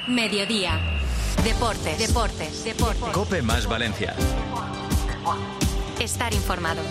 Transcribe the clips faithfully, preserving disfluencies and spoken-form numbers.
Mediodía. Deportes, deportes, deportes. COPE más Valencia. Estar informado.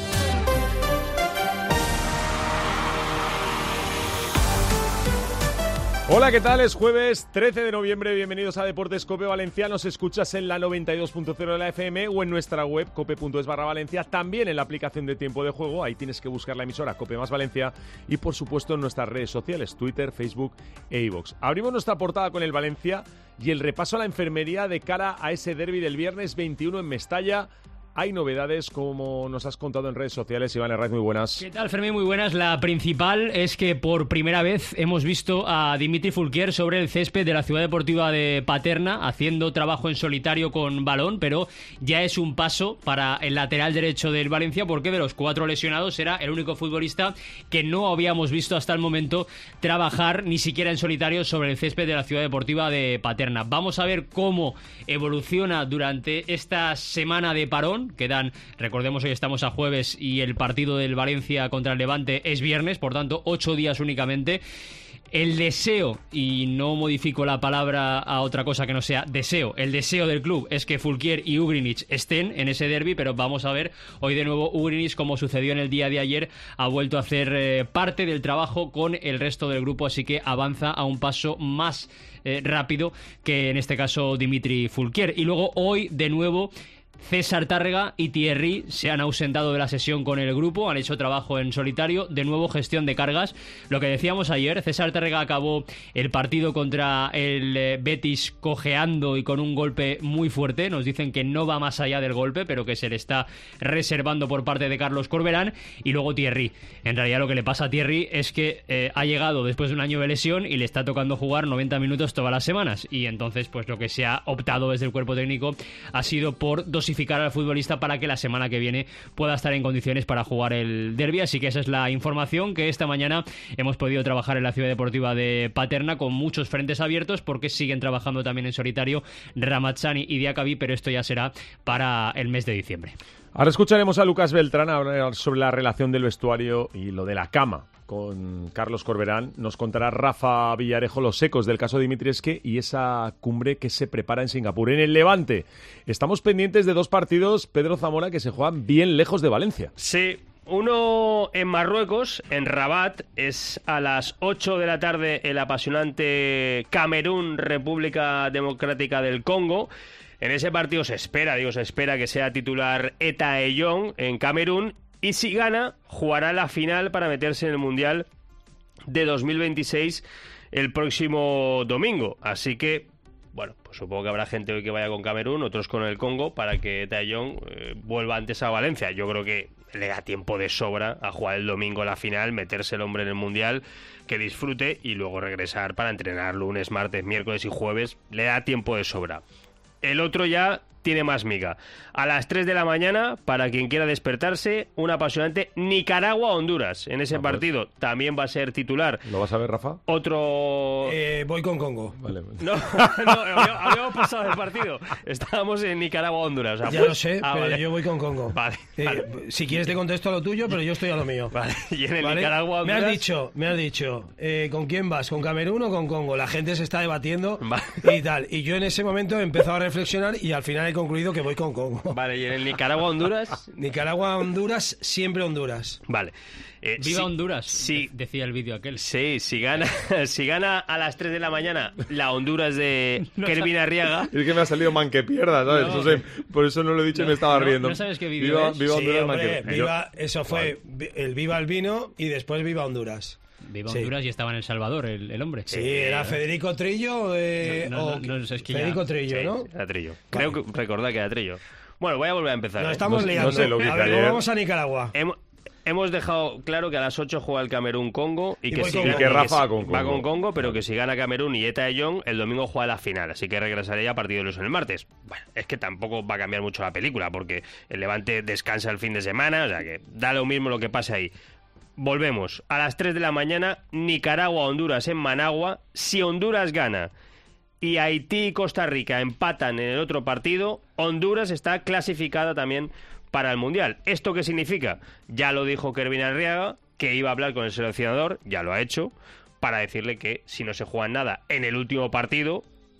Hola, ¿qué tal? Es jueves trece de noviembre, bienvenidos a Deportes COPE Valencia. Nos escuchas en la noventa y dos punto cero de la F M o en nuestra web cope punto es barra Valencia, también en la aplicación de Tiempo de Juego, ahí tienes que buscar la emisora COPE más Valencia y por supuesto en nuestras redes sociales, Twitter, Facebook e iVoox. Abrimos nuestra portada con el Valencia y el repaso a la enfermería de cara a ese derbi del viernes veintiuno en Mestalla. Hay novedades, como nos has contado en redes sociales. Iván Herraiz, muy buenas. ¿Qué tal, Fermín? Muy buenas. La principal es que por primera vez hemos visto a Dimitri Fulquier sobre el césped de la Ciudad Deportiva de Paterna, haciendo trabajo en solitario con balón, pero ya es un paso para el lateral derecho del Valencia, porque de los cuatro lesionados era el único futbolista que no habíamos visto hasta el momento trabajar ni siquiera en solitario sobre el césped de la Ciudad Deportiva de Paterna. Vamos a ver cómo evoluciona durante esta semana de parón. Quedan, recordemos, hoy estamos a jueves y el partido del Valencia contra el Levante es viernes, por tanto, ocho días únicamente. El deseo, y no modifico la palabra a otra cosa que no sea deseo, el deseo del club es que Fulquier y Ugrinic estén en ese derbi, pero vamos a ver hoy de nuevo Ugrinic, como sucedió en el día de ayer, ha vuelto a hacer eh, parte del trabajo con el resto del grupo, así que avanza a un paso más eh, rápido que en este caso Dimitri Fulquier. Y luego hoy de nuevo César Tárrega y Thierry se han ausentado de la sesión con el grupo, han hecho trabajo en solitario, de nuevo gestión de cargas. Lo que decíamos ayer, César Tárrega acabó el partido contra el Betis cojeando y con un golpe muy fuerte. Nos dicen que no va más allá del golpe, pero que se le está reservando por parte de Carlos Corberán. Y luego Thierry. En realidad lo que le pasa a Thierry es que eh, ha llegado después de un año de lesión y le está tocando jugar noventa minutos todas las semanas. Y entonces pues lo que se ha optado desde el cuerpo técnico ha sido por dos al futbolista para que la semana que viene pueda estar en condiciones para jugar el derbi. Así que esa es la información que esta mañana hemos podido trabajar en la Ciudad Deportiva de Paterna, con muchos frentes abiertos, porque siguen trabajando también en solitario Ramazzani y Diacabí, pero esto ya será para el mes de diciembre. Ahora escucharemos a Lucas Beltrán hablar sobre la relación del vestuario y lo de la cama con Carlos Corberán. Nos contará Rafa Villarejo los ecos del caso Dimitrievski y esa cumbre que se prepara en Singapur. En el Levante estamos pendientes de dos partidos, Pedro Zamora, que se juegan bien lejos de Valencia. Sí, uno en Marruecos, en Rabat, es a las ocho de la tarde el apasionante Camerún, República Democrática del Congo. En ese partido se espera, digo, se espera que sea titular Eta Eyong en Camerún, y si gana, jugará la final para meterse en el Mundial de dos mil veintiséis el próximo domingo. Así que, bueno, pues supongo que habrá gente hoy que vaya con Camerún, otros con el Congo, para que Eta Eyong eh, vuelva antes a Valencia. Yo creo que le da tiempo de sobra a jugar el domingo la final, meterse el hombre en el Mundial, que disfrute y luego regresar para entrenar lunes, martes, miércoles y jueves. Le da tiempo de sobra. El otro ya tiene más miga. A las tres de la mañana, para quien quiera despertarse, un apasionante Nicaragua-Honduras. En ese no, pues. partido también va a ser titular. ¿Lo vas a ver, Rafa? Otro... Eh, voy con Congo. Vale, vale. No, no, habíamos pasado el partido. Estábamos en Nicaragua-Honduras. O sea, ya pues... lo sé, ah, pero vale. yo voy con Congo. Vale, eh, vale. Si quieres te contesto a lo tuyo, pero yo estoy a lo mío. Vale. Y en el ¿Vale? Nicaragua-Honduras... Me has dicho, me has dicho, eh, ¿con quién vas? ¿Con Camerún o con Congo? La gente se está debatiendo vale. y tal. Y yo en ese momento he empezado a reflexionar y al final he concluido que voy con Congo. Vale, ¿y en el Nicaragua-Honduras? Nicaragua-Honduras, siempre Honduras. Vale. Eh, ¡Viva si, Honduras! Si, decía el vídeo aquel. Sí, si gana, si gana a las tres de la mañana la Honduras de no Kervin Arriaga... Es que me ha salido man que pierda, ¿sabes? No, eso sé, por eso no lo he dicho no, y me estaba no, riendo. No sabes qué vídeo viva, es. viva Sí, Honduras, hombre, man que... viva, eso fue vale. el Viva el Vino y después Viva Honduras. Viva sí. Honduras y estaba en El Salvador el, el hombre. Sí, era Federico Trillo eh, no, no, o no, no, es que Federico ya... Trillo, sí, ¿no? Era Trillo. Creo que recordar que era Trillo. Bueno, voy a volver a empezar. Nos ¿eh? estamos no, liando. No sé lo que a ver, ayer... vamos a Nicaragua. Hemos, hemos dejado claro que a las ocho juega el Camerún-Congo y, Y que, voy si con gana, Congo. Y que Rafa si, va con Congo. va con Congo, pero que si gana Camerún y Eta Eyong, el domingo juega la final. Así que regresaré ya a partir de los en el martes. Bueno, es que tampoco va a cambiar mucho la película, porque el Levante descansa el fin de semana, o sea que da lo mismo lo que pase ahí. Volvemos. A las tres de la mañana, Nicaragua-Honduras en Managua. Si Honduras gana y Haití y Costa Rica empatan en el otro partido, Honduras está clasificada también para el Mundial. ¿Esto qué significa? Ya lo dijo Kervin Arriaga, que iba a hablar con el seleccionador, ya lo ha hecho, para decirle que si no se juega nada en el último partido,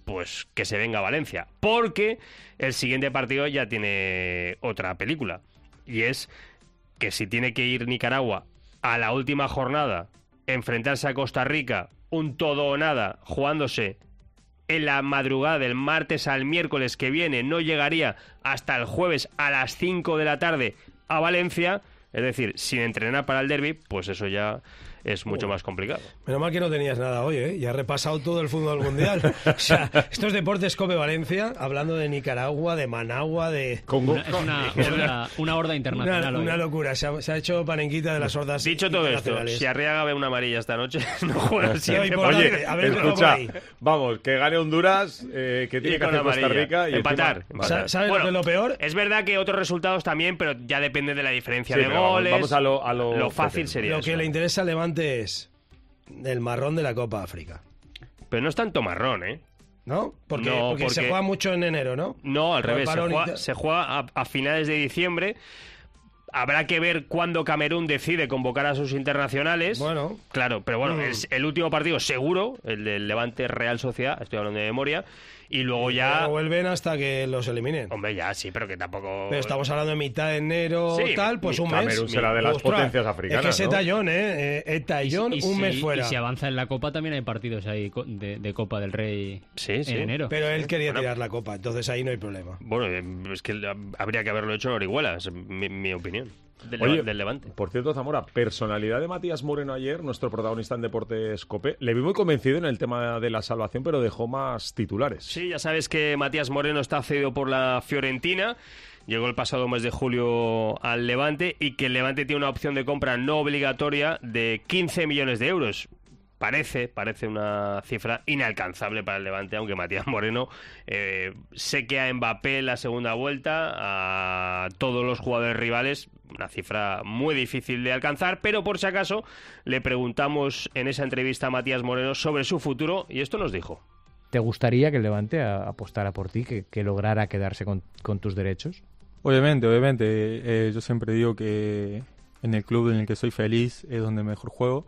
pues que se venga a Valencia, porque el siguiente partido ya tiene otra película, y es que si tiene que ir Nicaragua a la última jornada, enfrentarse a Costa Rica, un todo o nada, jugándose en la madrugada del martes al miércoles que viene, no llegaría hasta el jueves a las cinco de la tarde a Valencia, es decir, sin entrenar para el derbi, pues eso ya es mucho más complicado. Menos mal que no tenías nada hoy, ¿eh? Ya he repasado todo el fútbol mundial. O sea, estos deportes Cope Valencia, hablando de Nicaragua, de Managua, de... Congo. Una, es una horda, una horda internacional. Una, hoy. una locura, se ha, se ha hecho panenquita de las hordas. Dicho todo esto, si Arriaga ve una amarilla esta noche, no juega el siguiente por partido. dónde? A ver, Escucha, por ahí. vamos, que gane Honduras, eh, que tiene Y que con hacer Costa amarilla. Rica y Empatar, encima- empatar. ¿Sabes Bueno, lo que es lo peor? Es verdad que otros resultados también, pero ya depende de la diferencia Sí, de pero vamos- goles. vamos a lo- a lo fácil potente. sería Lo eso. que le interesa al Levante es el marrón de la Copa África, Pero no es tanto marrón, ¿eh? ¿no? Porque, No, porque se porque- juega mucho en enero, ¿no? No, al Por el revés. Se parón y juega, tal. se juega a, a finales de diciembre. Habrá que ver cuándo Camerún decide convocar a sus internacionales. Bueno. Claro, pero bueno, Mm. es el último partido seguro, el del Levante Real Sociedad, estoy hablando de memoria, y luego Ya ya... no vuelven hasta que los eliminen. Hombre, ya sí, pero que tampoco... Pero estamos hablando de mitad de enero, Sí, tal, pues un Camerún mes. será de las Ostras, potencias africanas, Es que ese ¿no? tallón, ¿eh? Eh, El tallón, Y si- un mes y- fuera. Y si avanza en la Copa también hay partidos ahí co- de, de Copa del Rey Sí, sí. en enero. Pero él quería Bueno. tirar la copa, entonces ahí no hay problema. Bueno, eh, es que habría que haberlo hecho en Orihuela, es mi, mi opinión. Del, Oye, del Levante. por cierto, Zamora, personalidad de Matías Moreno ayer, nuestro protagonista en Deportes Cope. Le vi muy convencido en el tema de la salvación, pero dejó más titulares. Sí, ya sabes que Matías Moreno está cedido por la Fiorentina. Llegó el pasado mes de julio al Levante y que el Levante tiene una opción de compra no obligatoria de quince millones de euros. Parece, parece una cifra inalcanzable para el Levante, aunque Matías Moreno eh, sé que a Mbappé en la segunda vuelta, a todos los jugadores rivales, una cifra muy difícil de alcanzar, pero por si acaso le preguntamos en esa entrevista a Matías Moreno sobre su futuro y esto nos dijo. ¿Te gustaría que el Levante a- apostara por ti, que, que lograra quedarse con, con tus derechos? Obviamente, obviamente. Eh, yo siempre digo que en el club en el que soy feliz es donde mejor juego.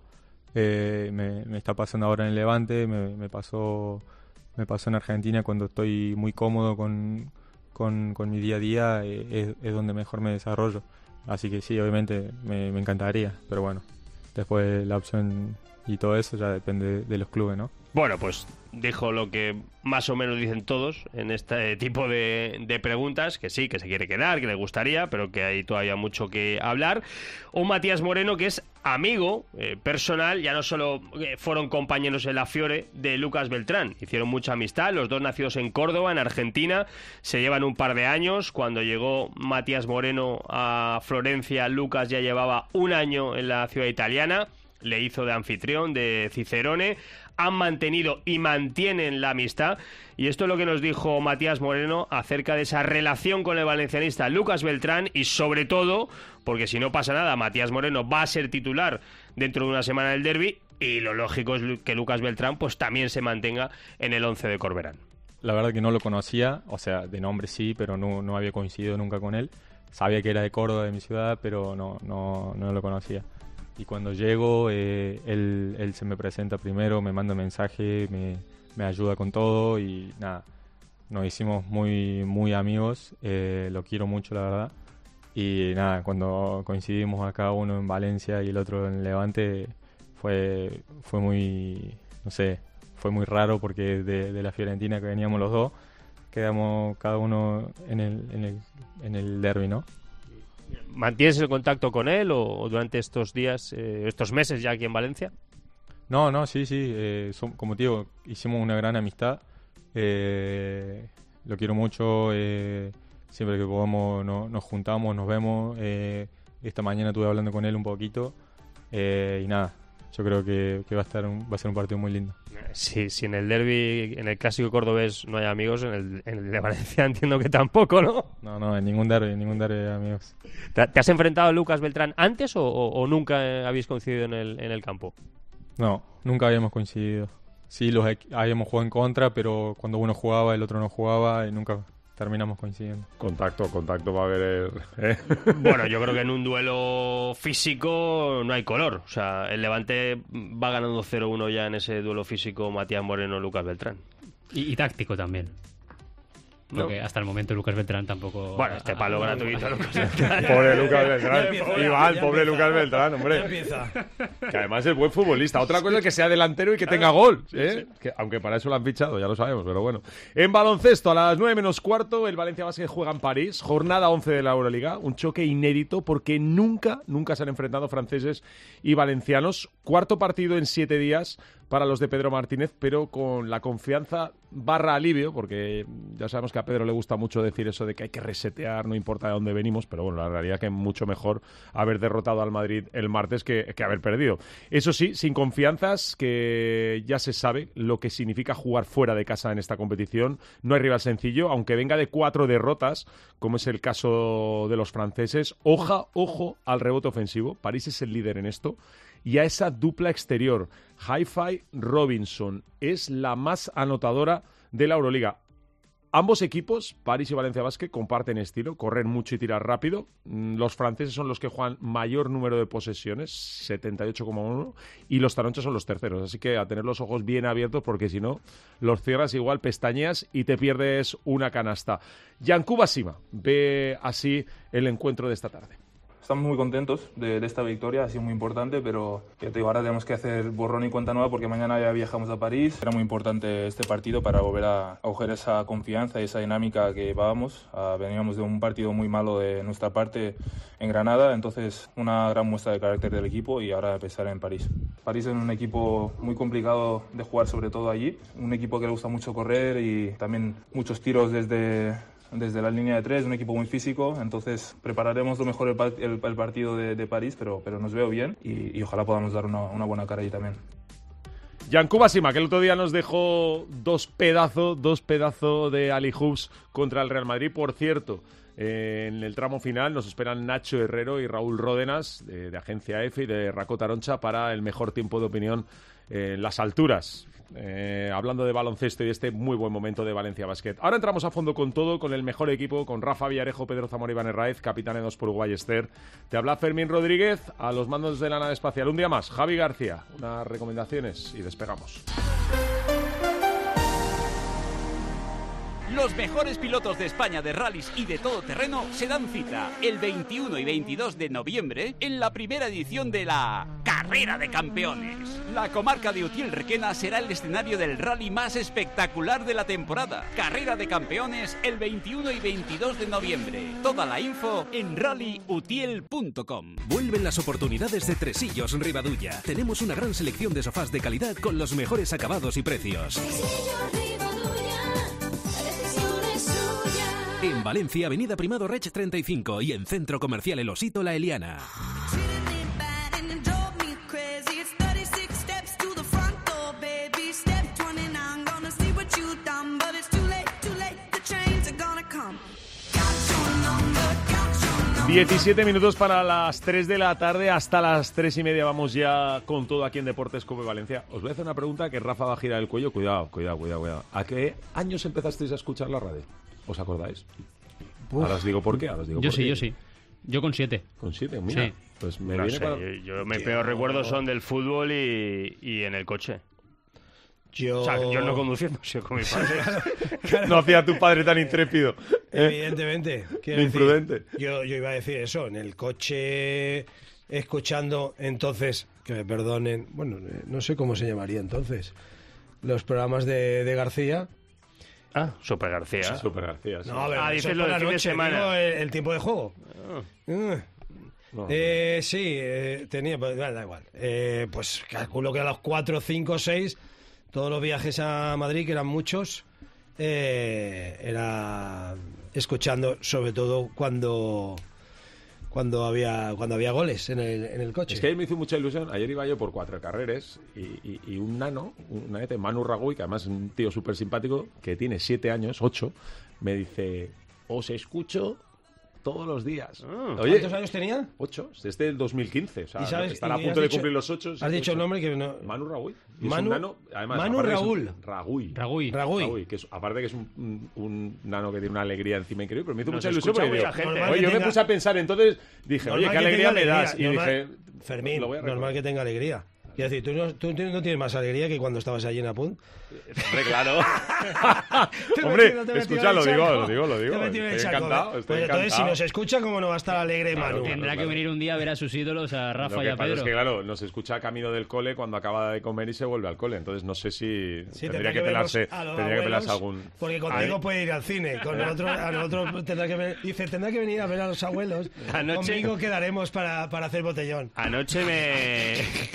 Eh, me, me está pasando ahora en el Levante, me, me pasó me pasó en Argentina cuando estoy muy cómodo con, con, con mi día a día, eh, es, es donde mejor me desarrollo. Así que sí, obviamente me, me encantaría, pero bueno, después la opción y todo eso ya depende de los clubes, ¿no? Bueno, pues dijo lo que más o menos dicen todos en este tipo de, de preguntas, que sí, que se quiere quedar, que le gustaría, pero que hay todavía mucho que hablar. Un Matías Moreno que es amigo eh, personal, ya no solo eh, fueron compañeros en la Fiore de Lucas Beltrán, hicieron mucha amistad, los dos nacidos en Córdoba, en Argentina, se llevan un par de años. Cuando llegó Matías Moreno a Florencia, Lucas ya llevaba un año en la ciudad italiana, le hizo de anfitrión, de Cicerone, han mantenido y mantienen la amistad, y esto es lo que nos dijo Matías Moreno acerca de esa relación con el valencianista Lucas Beltrán, y sobre todo, porque si no pasa nada, Matías Moreno va a ser titular dentro de una semana del derbi, y lo lógico es que Lucas Beltrán pues también se mantenga en el once de Corberán. La verdad que no lo conocía, o sea, de nombre sí, pero no, no había coincidido nunca con él. Sabía que era de Córdoba, de mi ciudad, pero no, no, no lo conocía. Y cuando llego, eh, él, él se me presenta primero, me manda mensaje, me, me ayuda con todo y nada, nos hicimos muy, muy amigos, eh, lo quiero mucho la verdad. Y nada, cuando coincidimos acá, uno en Valencia y el otro en Levante, fue, fue muy, no sé, fue muy raro porque de, de la Fiorentina que veníamos los dos, quedamos cada uno en el, en el, en el derbi, ¿no? ¿Mantienes el contacto con él o durante estos días, eh, estos meses ya aquí en Valencia? No, no, sí, sí, eh, som- como te digo, hicimos una gran amistad, eh, lo quiero mucho, eh, siempre que podemos no- nos juntamos, nos vemos, eh, esta mañana estuve hablando con él un poquito, eh, y nada, yo creo que, que va a estar un- va a ser un partido muy lindo. Si, si en el derbi, en el clásico cordobés no hay amigos, en el, en el de Valencia entiendo que tampoco, ¿no? No, no, en ningún derbi, en ningún derbi, amigos. ¿Te, te has enfrentado a Lucas Beltrán antes o, o- o nunca eh, habéis coincidido en el, en el campo? No, nunca habíamos coincidido. Sí, los equ- habíamos jugado en contra, pero cuando uno jugaba, el otro no jugaba y nunca terminamos coincidiendo. Contacto, contacto va a haber. ¿eh? Bueno, yo creo que en un duelo físico no hay color. O sea, el Levante va ganando cero uno ya en ese duelo físico Matías Moreno-Lucas Beltrán. Y, y táctico también. Porque no. Hasta el momento Lucas Beltrán tampoco... Bueno, este palo a, gratuito. A, Lucas pobre Lucas Beltrán. Iván, pobre Lucas Beltrán, hombre. Ya empieza. Que además es buen futbolista. Otra cosa es que sea delantero y que tenga gol. ¿eh? Sí, sí. Que, aunque para eso lo han fichado, ya lo sabemos, pero bueno. En baloncesto, a las nueve menos cuarto, el Valencia Basket juega en París. Jornada once de la Euroliga. Un choque inédito porque nunca, nunca se han enfrentado franceses y valencianos. Cuarto partido en siete días para los de Pedro Martínez, pero con la confianza barra alivio, porque ya sabemos que a Pedro le gusta mucho decir eso de que hay que resetear, no importa de dónde venimos, pero bueno, la realidad es que es mucho mejor haber derrotado al Madrid el martes que, que haber perdido. Eso sí, sin confianzas, que ya se sabe lo que significa jugar fuera de casa en esta competición. No hay rival sencillo, aunque venga de cuatro derrotas, como es el caso de los franceses. Oja, ojo al rebote ofensivo. París es el líder en esto. Y a esa dupla exterior, Hi-Fi Robinson, es la más anotadora de la Euroliga. Ambos equipos, París y Valencia Basket, comparten estilo, corren mucho y tiran rápido. Los franceses son los que juegan mayor número de posesiones, setenta y ocho coma uno, y los taronchos son los terceros. Así que a tener los ojos bien abiertos, porque si no, los cierras igual, pestañeas y te pierdes una canasta. Yankuba Sima ve así el encuentro de esta tarde. Estamos muy contentos de, de esta victoria, ha sido muy importante, pero ya te digo, ahora tenemos que hacer borrón y cuenta nueva porque mañana ya viajamos a París. Era muy importante este partido para volver a, a coger esa confianza y esa dinámica que llevábamos. Uh, veníamos de un partido muy malo de nuestra parte en Granada, entonces una gran muestra de carácter del equipo y ahora empezar en París. París es un equipo muy complicado de jugar, sobre todo allí, un equipo que le gusta mucho correr y también muchos tiros desde... desde la línea de tres, un equipo muy físico, entonces prepararemos lo mejor el, el, el partido de, de París, pero, pero nos veo bien y, y ojalá podamos dar una, una buena cara allí también. Yankuba Sima, que el otro día nos dejó dos pedazos, dos pedazos de Ali Hoops contra el Real Madrid. Por cierto, eh, en el tramo final nos esperan Nacho Herrero y Raúl Ródenas, de, de Agencia F y de Racó Taroncha, para el mejor tiempo de opinión eh, en las alturas. Eh, hablando de baloncesto y de este muy buen momento de Valencia Basket. Ahora entramos a fondo con todo, con el mejor equipo, con Rafa Villarejo, Pedro Zamora y Iván Herraiz, capitaneados por Uruguay Ester. Te habla Fermín Rodríguez, a los mandos de la nave espacial. Un día más, Javi García, unas recomendaciones y despegamos. Los mejores pilotos de España de rallies y de todoterreno se dan cita el veintiuno y veintidós de noviembre en la primera edición de la Carrera de Campeones. La comarca de Utiel-Requena será el escenario del rally más espectacular de la temporada. Carrera de Campeones el veintiuno y veintidós de noviembre. Toda la info en rally utiel punto com. Vuelven las oportunidades de Tresillos Ribadulla. Tenemos una gran selección de sofás de calidad con los mejores acabados y precios. En Valencia, Avenida Primado Rech treinta y cinco y en Centro Comercial El Osito La Eliana. diecisiete minutos para las tres de la tarde, hasta las tres y media vamos ya con todo aquí en Deportes Cope Valencia. Os voy a hacer una pregunta que Rafa va a girar el cuello. Cuidado, cuidado, cuidado, cuidado. ¿A qué años empezasteis a escuchar la radio? ¿Os acordáis? Uf. Ahora os digo por qué. Ahora os digo yo por sí, qué. yo sí. Yo con siete. ¿Con siete? Mira. Sí. Pues me no viene sé, para... yo, mis peores recuerdos son del fútbol y, y en el coche. Yo... O sea, yo no conduciendo, sino con mi padre. claro, claro. No hacía tu padre tan intrépido. Evidentemente. ¿Eh? Imprudente. Decir, yo, yo iba a decir eso, en el coche, escuchando entonces, que me perdonen, bueno, no sé cómo se llamaría entonces, los programas de, de García. Ah, Super García. Sí, Super García, sí. No, a ver, ah, dices lo de del fin de semana. Digo, el, el tiempo de juego. Ah. Uh. No, eh, sí, eh, tenía, pues, da igual. Eh, pues calculo que a los cuatro, cinco, seis, todos los viajes a Madrid, que eran muchos, eh, era escuchando, sobre todo cuando cuando había cuando había goles en el, en el coche. Es que me hizo mucha ilusión. Ayer iba yo por cuatro carreras y, y, y un nano, un nanete, Manu Raguy, que además es un tío súper simpático, que tiene siete años, ocho, me dice, os escucho todos los días. Ah, Oye, ¿cuántos años tenía? Ocho, desde el dos mil quince. O sea, ¿Y sabes, estará a y punto de dicho, cumplir los ocho. Has dicho el nombre que no... Manu Raguy. Manu, es un nano, además, Manu Raúl. Raguy. Raguy. Raguy. Raguy, que es, aparte que es un, un, un nano que tiene una alegría encima increíble, pero me hizo Nos mucha ilusión. Porque mucha digo, gente. Oye, yo tenga... me puse a pensar, entonces dije, oye, qué alegría me das. Y normal, dije, Fermín, lo voy a normal que tenga alegría. Quiero decir, ¿tú no, tú no tienes más alegría que cuando estabas allí en Apunt? Hombre, claro. Hombre, escucha, lo digo, lo digo, lo digo. Estoy encantado, estoy pues encantado. entonces, si nos escucha, ¿cómo no va a estar alegre Claro, Manu? claro, Tendrá claro. que venir un día a ver a sus ídolos, a Rafa Lo y que a pasa Pedro. es que, claro, nos escucha camino del cole cuando acaba de comer y se vuelve al cole. Entonces, no sé si Sí, tendría que vernos pelarse, a los tendría que pelarse abuelos, algún... Porque contigo puede ir al cine. Con nosotros, a nosotros tendrá que venir, dice, tendrá que venir a ver a los abuelos. Anoche- Conmigo quedaremos para, para hacer botellón. Anoche me...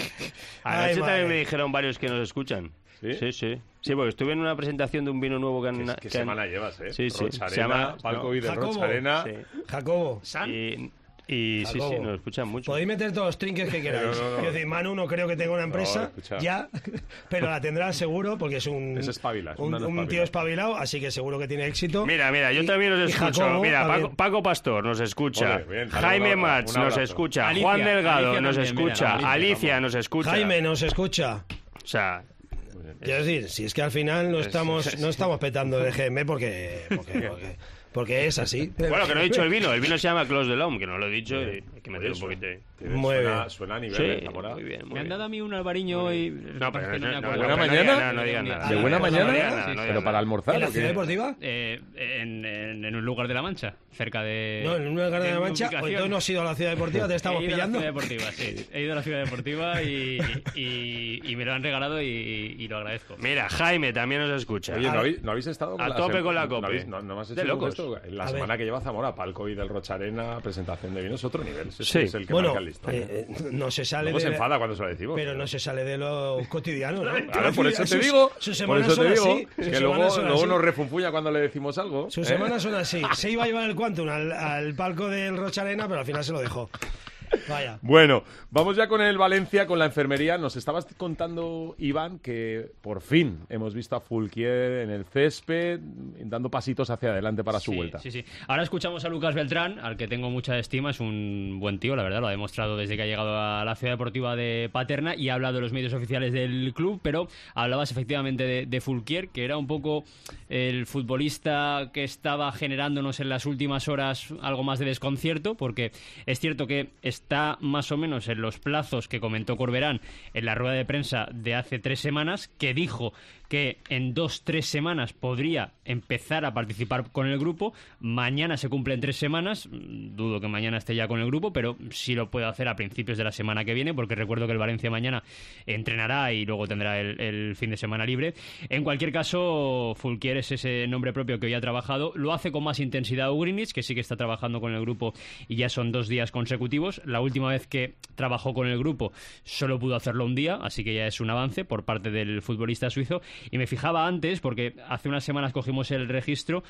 Ay, Anoche madre. también me dijeron varios que nos escuchan. ¿Sí? Sí, sí. Sí, porque estuve en una presentación de un vino nuevo que han... ¿Qué, qué que han- semana llevas, eh? Sí, sí. Rocharena, Se llama- Palco no, y de Jacobo. Rocharena. Sí. Jacobo, Y, y sí, sí, Jacobo. nos escuchan mucho. podéis meter todos los trinques que queráis. No, no, no. Quiero decir, Manu no creo que tenga una empresa escucha. ya, pero la tendrá seguro porque es un, Es espabila, es un, un nano un espabilado. tío espabilado, así que seguro que tiene éxito. Mira, mira, yo Y- también y los escucho. Jacobo Mira, Paco, también. Paco Pastor nos escucha. Joder, bien, dale Jaime un abrazo, Mats un nos abrazo. escucha. Alicia, Juan Delgado Alicia nos también, mira, escucha. Alicia, Alicia vamos. nos escucha. Jaime nos escucha. O sea, Quiero decir, si es que al final no estamos, no estamos petando el G M porque, porque, porque, porque es así. bueno, que no he dicho el vino. El vino se llama Clos de L'Homme, que no lo he dicho y hay que meter un Oye, poquito ahí. Muy suena, bien. suena a nivel Sí, de Zamora. muy bien, muy Me han bien. dado a mí un albariño y... No, pero que no, me no, acuerdo. no, buena no mañana? digas nada, no digas nada. ¿De Ah, buena por la mañana? mañana, no digas ¿Pero nada. para almorzar ¿En la o ciudad qué? deportiva? Eh, en, en, en un lugar de La Mancha, cerca de... No, en una Garda de en la Mancha. ubicación. O entonces no has ido a la ciudad deportiva, te estamos He ido pillando. a la ciudad deportiva, sí. He ido a la ciudad deportiva y, y, y me lo han regalado y, y lo agradezco. Mira, Jaime también nos escucha. Oye, ¿no habéis, no habéis estado con A la tope sem- con la ¿no cope. habéis- No, no me has De hecho locos. esto? La A semana ver. que lleva Zamora, Palco y del Rocharena, presentación de vinos, otro nivel. Ese Sí. es el que Bueno, marca el listón. eh, eh, no se sale Luego de... se enfada cuando se lo decimos. Pero no se sale de lo cotidiano, ¿no? Claro, por eso te Sus- digo, sus por semanas eso son te digo, así, sus que luego, semanas son luego así. nos refunfuña cuando le decimos algo. Sus ¿eh? semanas son así. Se iba a llevar el Quantum al, al palco del Rocharena, pero al final se lo dejó. Vaya. Bueno, vamos ya con el Valencia, con la enfermería. Nos estabas contando, Iván, que por fin hemos visto a Fulquier en el césped, dando pasitos hacia adelante para su Sí, vuelta. Sí, sí. Ahora escuchamos a Lucas Beltrán, al que tengo mucha estima. Es un buen tío, la verdad. Lo ha demostrado desde que ha llegado a la ciudad deportiva de Paterna y ha hablado de los medios oficiales del club, pero hablabas efectivamente de, de Fulquier, que era un poco el futbolista que estaba generándonos en las últimas horas algo más de desconcierto, porque es cierto que está más o menos en los plazos que comentó Corberán en la rueda de prensa de hace tres semanas, que dijo que en dos, tres semanas podría empezar a participar con el grupo. Mañana se cumplen tres semanas, dudo que mañana esté ya con el grupo, pero sí lo puede hacer a principios de la semana que viene, porque recuerdo que el Valencia mañana entrenará y luego tendrá el, el fin de semana libre. En cualquier caso, Fulquier es ese nombre propio que hoy ha trabajado. Lo hace con más intensidad Ugrinic, que sí que está trabajando con el grupo y ya son dos días consecutivos. La última vez que trabajó con el grupo solo pudo hacerlo un día, así que ya es un avance por parte del futbolista suizo. Y me fijaba antes, porque hace unas semanas cogimos el registro,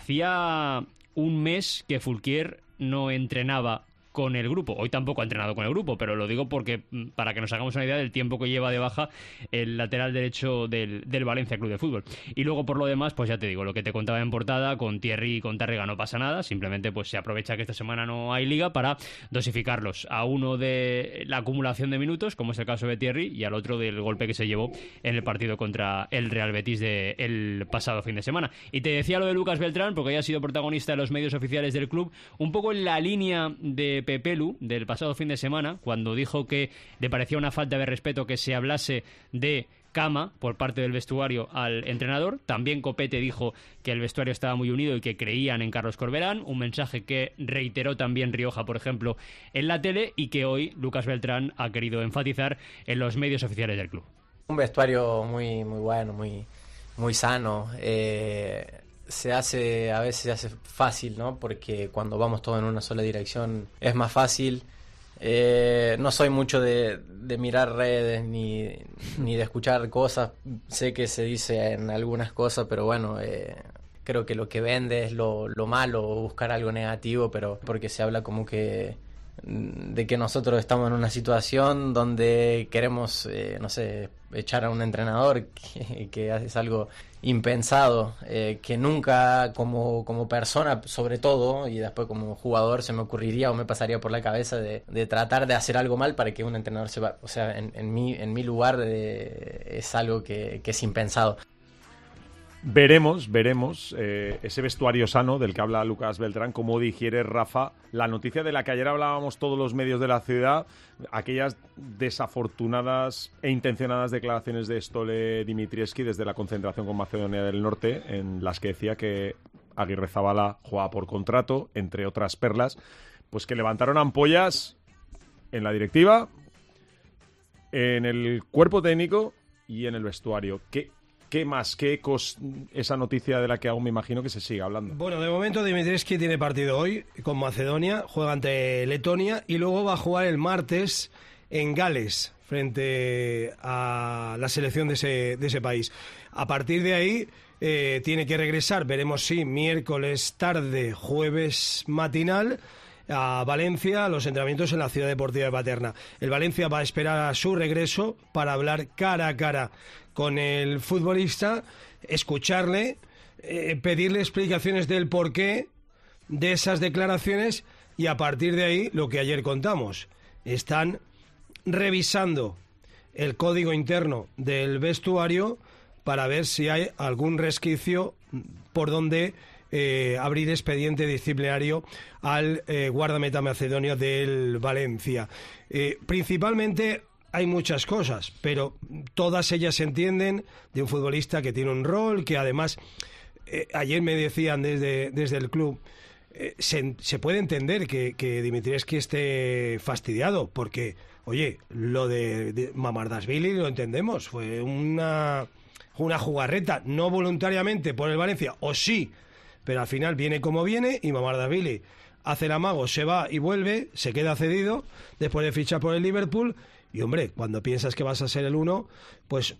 hacía un mes que Fulquier no entrenaba con el grupo. Hoy tampoco ha entrenado con el grupo, pero lo digo porque para que nos hagamos una idea del tiempo que lleva de baja el lateral derecho del, del Valencia Club de Fútbol. Y luego por lo demás, pues ya te digo, lo que te contaba en portada, con Thierry y con Tárrega no pasa nada, simplemente pues se aprovecha que esta semana no hay liga para dosificarlos, a uno de la acumulación de minutos, como es el caso de Thierry, y al otro del golpe que se llevó en el partido contra el Real Betis de el pasado fin de semana. Y te decía lo de Lucas Beltrán, porque ya ha sido protagonista de los medios oficiales del club, un poco en la línea de Pepelu del pasado fin de semana, cuando dijo que le parecía una falta de respeto que se hablase de cama por parte del vestuario al entrenador. También Copete dijo que el vestuario estaba muy unido y que creían en Carlos Corberán, un mensaje que reiteró también Rioja, por ejemplo, en la tele, y que hoy Lucas Beltrán ha querido enfatizar en los medios oficiales del club. Un vestuario muy, muy bueno, muy, muy sano. Eh, se hace, a veces se hace fácil, ¿no? Porque cuando vamos todos en una sola dirección es más fácil. Eh, no soy mucho de, de mirar redes ni, ni de escuchar cosas. Sé que se dice en algunas cosas, pero bueno, eh, creo que lo que vende es lo, lo malo, o buscar algo negativo, pero porque se habla como que de que nosotros estamos en una situación donde queremos, eh, no sé, echar a un entrenador, que, que es algo impensado, eh, que nunca como, como persona, sobre todo, y después como jugador, se me ocurriría o me pasaría por la cabeza de, de tratar de hacer algo mal para que un entrenador se va. O sea, en, en, mi, en mi lugar eh, es algo que, que es impensado. Veremos, veremos eh, ese vestuario sano del que habla Lucas Beltrán, cómo digiere Rafa la noticia de la que ayer hablábamos todos los medios de la ciudad, aquellas desafortunadas e intencionadas declaraciones de Stole Dimitrievski desde la concentración con Macedonia del Norte, en las que decía que Aguirrezabala jugaba por contrato, entre otras perlas, pues que levantaron ampollas en la directiva, en el cuerpo técnico y en el vestuario. ¿Qué, qué más? ¿Qué ecos esa noticia de la que aún me imagino que se sigue hablando? Bueno, de momento Dimitrievski tiene partido hoy con Macedonia, juega ante Letonia y luego va a jugar el martes en Gales frente a la selección de ese, de ese país. A partir de ahí eh, tiene que regresar, veremos si miércoles tarde, jueves matinal, a Valencia, a los entrenamientos en la Ciudad Deportiva de Paterna. El Valencia va a esperar a su regreso para hablar cara a cara con el futbolista, escucharle, eh, pedirle explicaciones del porqué de esas declaraciones y a partir de ahí, lo que ayer contamos, están revisando el código interno del vestuario para ver si hay algún resquicio por donde eh, abrir expediente disciplinario al eh, guardameta macedonio del Valencia. Eh, principalmente hay muchas cosas, pero todas ellas se entienden de un futbolista que tiene un rol, que además, eh, ayer me decían desde, desde el club, eh, se, se puede entender que, que Dimitrievski esté fastidiado, porque, oye, lo de, de Mamardashvili lo entendemos, fue una, una jugarreta, no voluntariamente por el Valencia, o sí, pero al final viene como viene y Mamardashvili hace el amago, se va y vuelve, se queda cedido después de fichar por el Liverpool. Y hombre, cuando piensas que vas a ser el uno, pues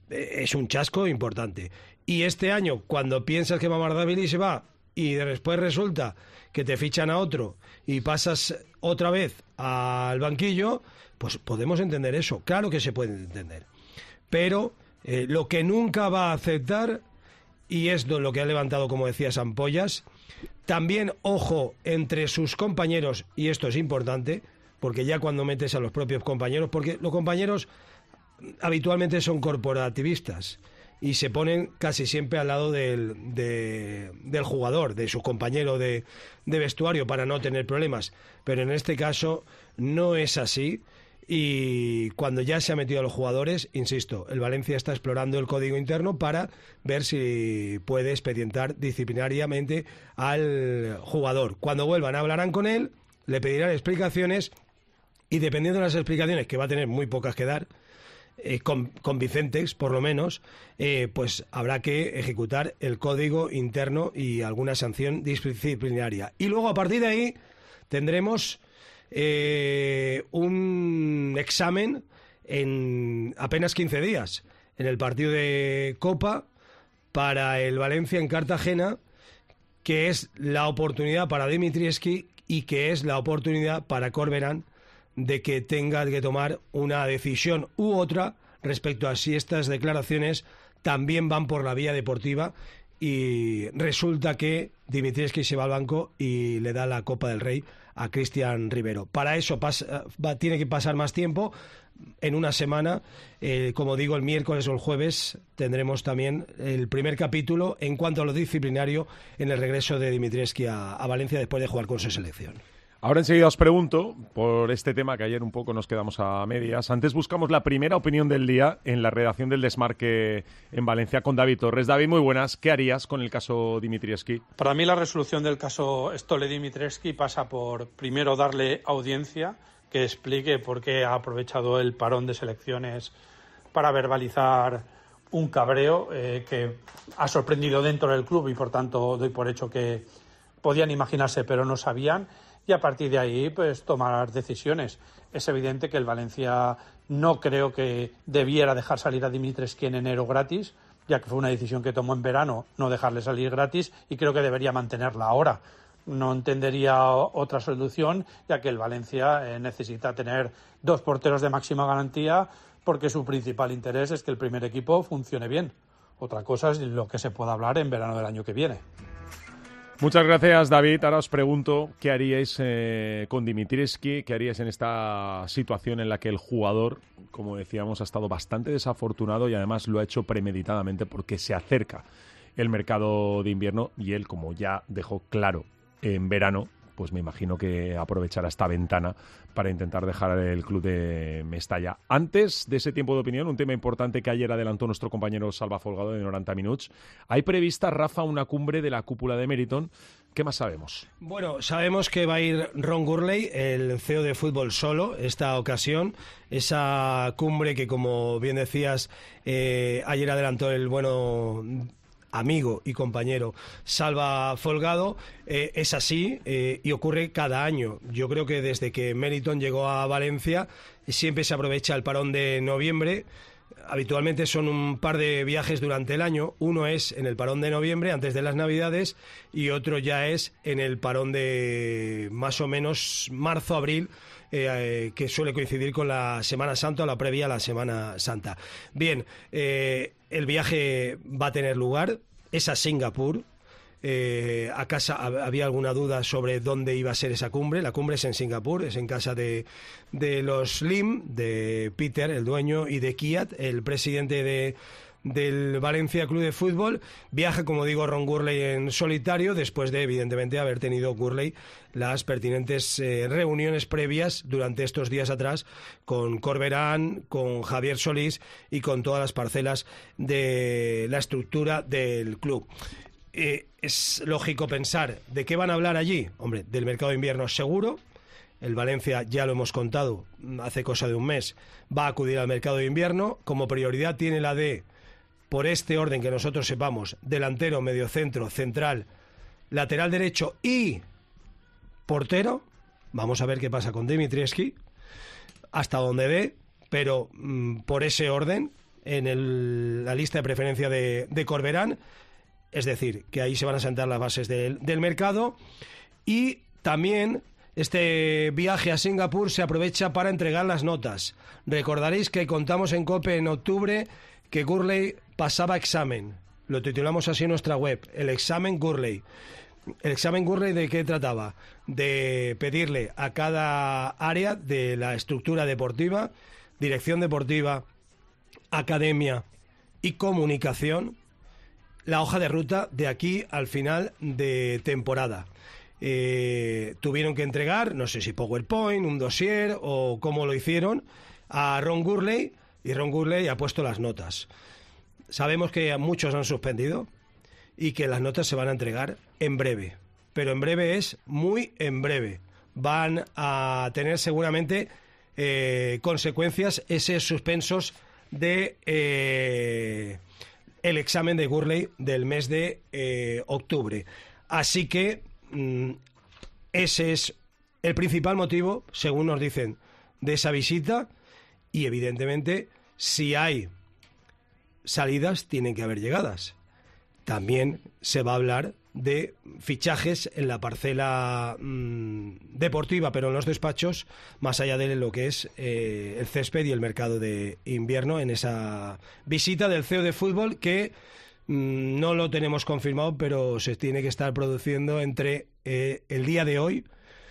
es un chasco importante. Y este año, cuando piensas que Mamardashvili se va y después resulta que te fichan a otro y pasas otra vez al banquillo, pues podemos entender eso. Claro que se puede entender. Pero eh, lo que nunca va a aceptar, y es lo que ha levantado, como decías, ampollas, también, ojo, entre sus compañeros, y esto es importante, porque ya cuando metes a los propios compañeros, porque los compañeros habitualmente son corporativistas y se ponen casi siempre al lado del, de, del jugador, de su compañero de, de vestuario para no tener problemas, pero en este caso no es así y cuando ya se ha metido a los jugadores, insisto, el Valencia está explorando el código interno para ver si puede expedientar disciplinariamente al jugador. Cuando vuelvan hablarán con él, le pedirán explicaciones. Y dependiendo de las explicaciones, que va a tener muy pocas que dar, eh, con, convincentes por lo menos, eh, pues habrá que ejecutar el código interno y alguna sanción disciplinaria. Y luego a partir de ahí tendremos eh, un examen en apenas quince días, en el partido de Copa para el Valencia en Cartagena, que es la oportunidad para Dimitrievski y que es la oportunidad para Corberán de que tenga que tomar una decisión u otra respecto a si estas declaraciones también van por la vía deportiva y resulta que Dimitrievski se va al banco y le da la Copa del Rey a Cristian Rivero. Para eso pasa, va, tiene que pasar más tiempo. En una semana, eh, como digo, el miércoles o el jueves tendremos también el primer capítulo en cuanto a lo disciplinario en el regreso de Dimitrievski a, a Valencia después de jugar con su selección. Ahora enseguida os pregunto por este tema que ayer un poco nos quedamos a medias. Antes buscamos la primera opinión del día en la redacción del Desmarque en Valencia con David Torres. David, muy buenas. ¿Qué harías con el caso Dimitrievski? Para mí la resolución del caso Stole Dimitrievski pasa por primero darle audiencia, que explique por qué ha aprovechado el parón de selecciones para verbalizar un cabreo eh, que ha sorprendido dentro del club y por tanto doy por hecho que podían imaginarse pero no sabían. Y a partir de ahí, pues tomar decisiones. Es evidente que el Valencia no creo que debiera dejar salir a Dimitrievski en enero gratis, ya que fue una decisión que tomó en verano no dejarle salir gratis y creo que debería mantenerla ahora. No entendería otra solución, ya que el Valencia eh, necesita tener dos porteros de máxima garantía porque su principal interés es que el primer equipo funcione bien. Otra cosa es lo que se pueda hablar en verano del año que viene. Muchas gracias, David. Ahora os pregunto qué haríais eh, con Dimitrievski, qué haríais en esta situación en la que el jugador, como decíamos, ha estado bastante desafortunado y además lo ha hecho premeditadamente porque se acerca el mercado de invierno y él, como ya dejó claro en verano, pues me imagino que aprovechará esta ventana para intentar dejar el club de Mestalla. Antes de ese tiempo de opinión, un tema importante que ayer adelantó nuestro compañero Salva Folgado de noventa minutos. Hay prevista, Rafa, una cumbre de la cúpula de Meriton. ¿Qué más sabemos? Bueno, sabemos que va a ir Ron Gurley, el C E O de fútbol, solo esta ocasión. Esa cumbre que, como bien decías, eh, ayer adelantó el bueno amigo y compañero Salva Folgado, eh, es así eh, y ocurre cada año. Yo creo que desde que Meriton llegó a Valencia siempre se aprovecha el parón de noviembre. Habitualmente son un par de viajes durante el año. Uno es en el parón de noviembre, antes de las Navidades, y otro ya es en el parón de más o menos marzo, abril, eh, eh, que suele coincidir con la Semana Santa o la previa a la Semana Santa. Bien, eh, el viaje va a tener lugar, es a Singapur. Eh, a casa había alguna duda sobre dónde iba a ser esa cumbre. La cumbre es en Singapur, es en casa de, de los Lim, de Peter, el dueño, y de Kiat, el presidente de, del Valencia Club de Fútbol. Viaja, como digo, Ron Gurley en solitario, después de, evidentemente, haber tenido Gurley las pertinentes eh, reuniones previas durante estos días atrás con Corberán, con Javier Solís y con todas las parcelas de la estructura del club. Eh, es lógico pensar de qué van a hablar allí. Hombre, del mercado de invierno seguro. El Valencia, ya lo hemos contado hace cosa de un mes, va a acudir al mercado de invierno. Como prioridad tiene la de, por este orden que nosotros sepamos, delantero, mediocentro, central, lateral derecho y portero. Vamos a ver qué pasa con Dimitrievski, hasta donde dé, pero mmm, por ese orden, en el, la lista de preferencia de, de Corberán. Es decir, que ahí se van a sentar las bases del, del mercado. Y también este viaje a Singapur se aprovecha para entregar las notas. Recordaréis que contamos en COPE en octubre que Gurley pasaba examen. Lo titulamos así en nuestra web, el examen Gurley. ¿El examen Gurley de qué trataba? De pedirle a cada área de la estructura deportiva, dirección deportiva, academia y comunicación, la hoja de ruta de aquí al final de temporada. Eh, tuvieron que entregar, no sé si PowerPoint, un dossier o cómo lo hicieron, a Ron Gurley, y Ron Gurley ha puesto las notas. Sabemos que muchos han suspendido y que las notas se van a entregar en breve, pero en breve es muy en breve. Van a tener seguramente eh, consecuencias esos suspensos de... Eh, el examen de Gurley del mes de eh, octubre. Así que mmm, ese es el principal motivo, según nos dicen, de esa visita. Y evidentemente, si hay salidas, tienen que haber llegadas. También se va a hablar de fichajes en la parcela mmm, deportiva, pero en los despachos, más allá de lo que es eh, el césped y el mercado de invierno, en esa visita del C E O de fútbol que mmm, no lo tenemos confirmado, pero se tiene que estar produciendo entre eh, el día de hoy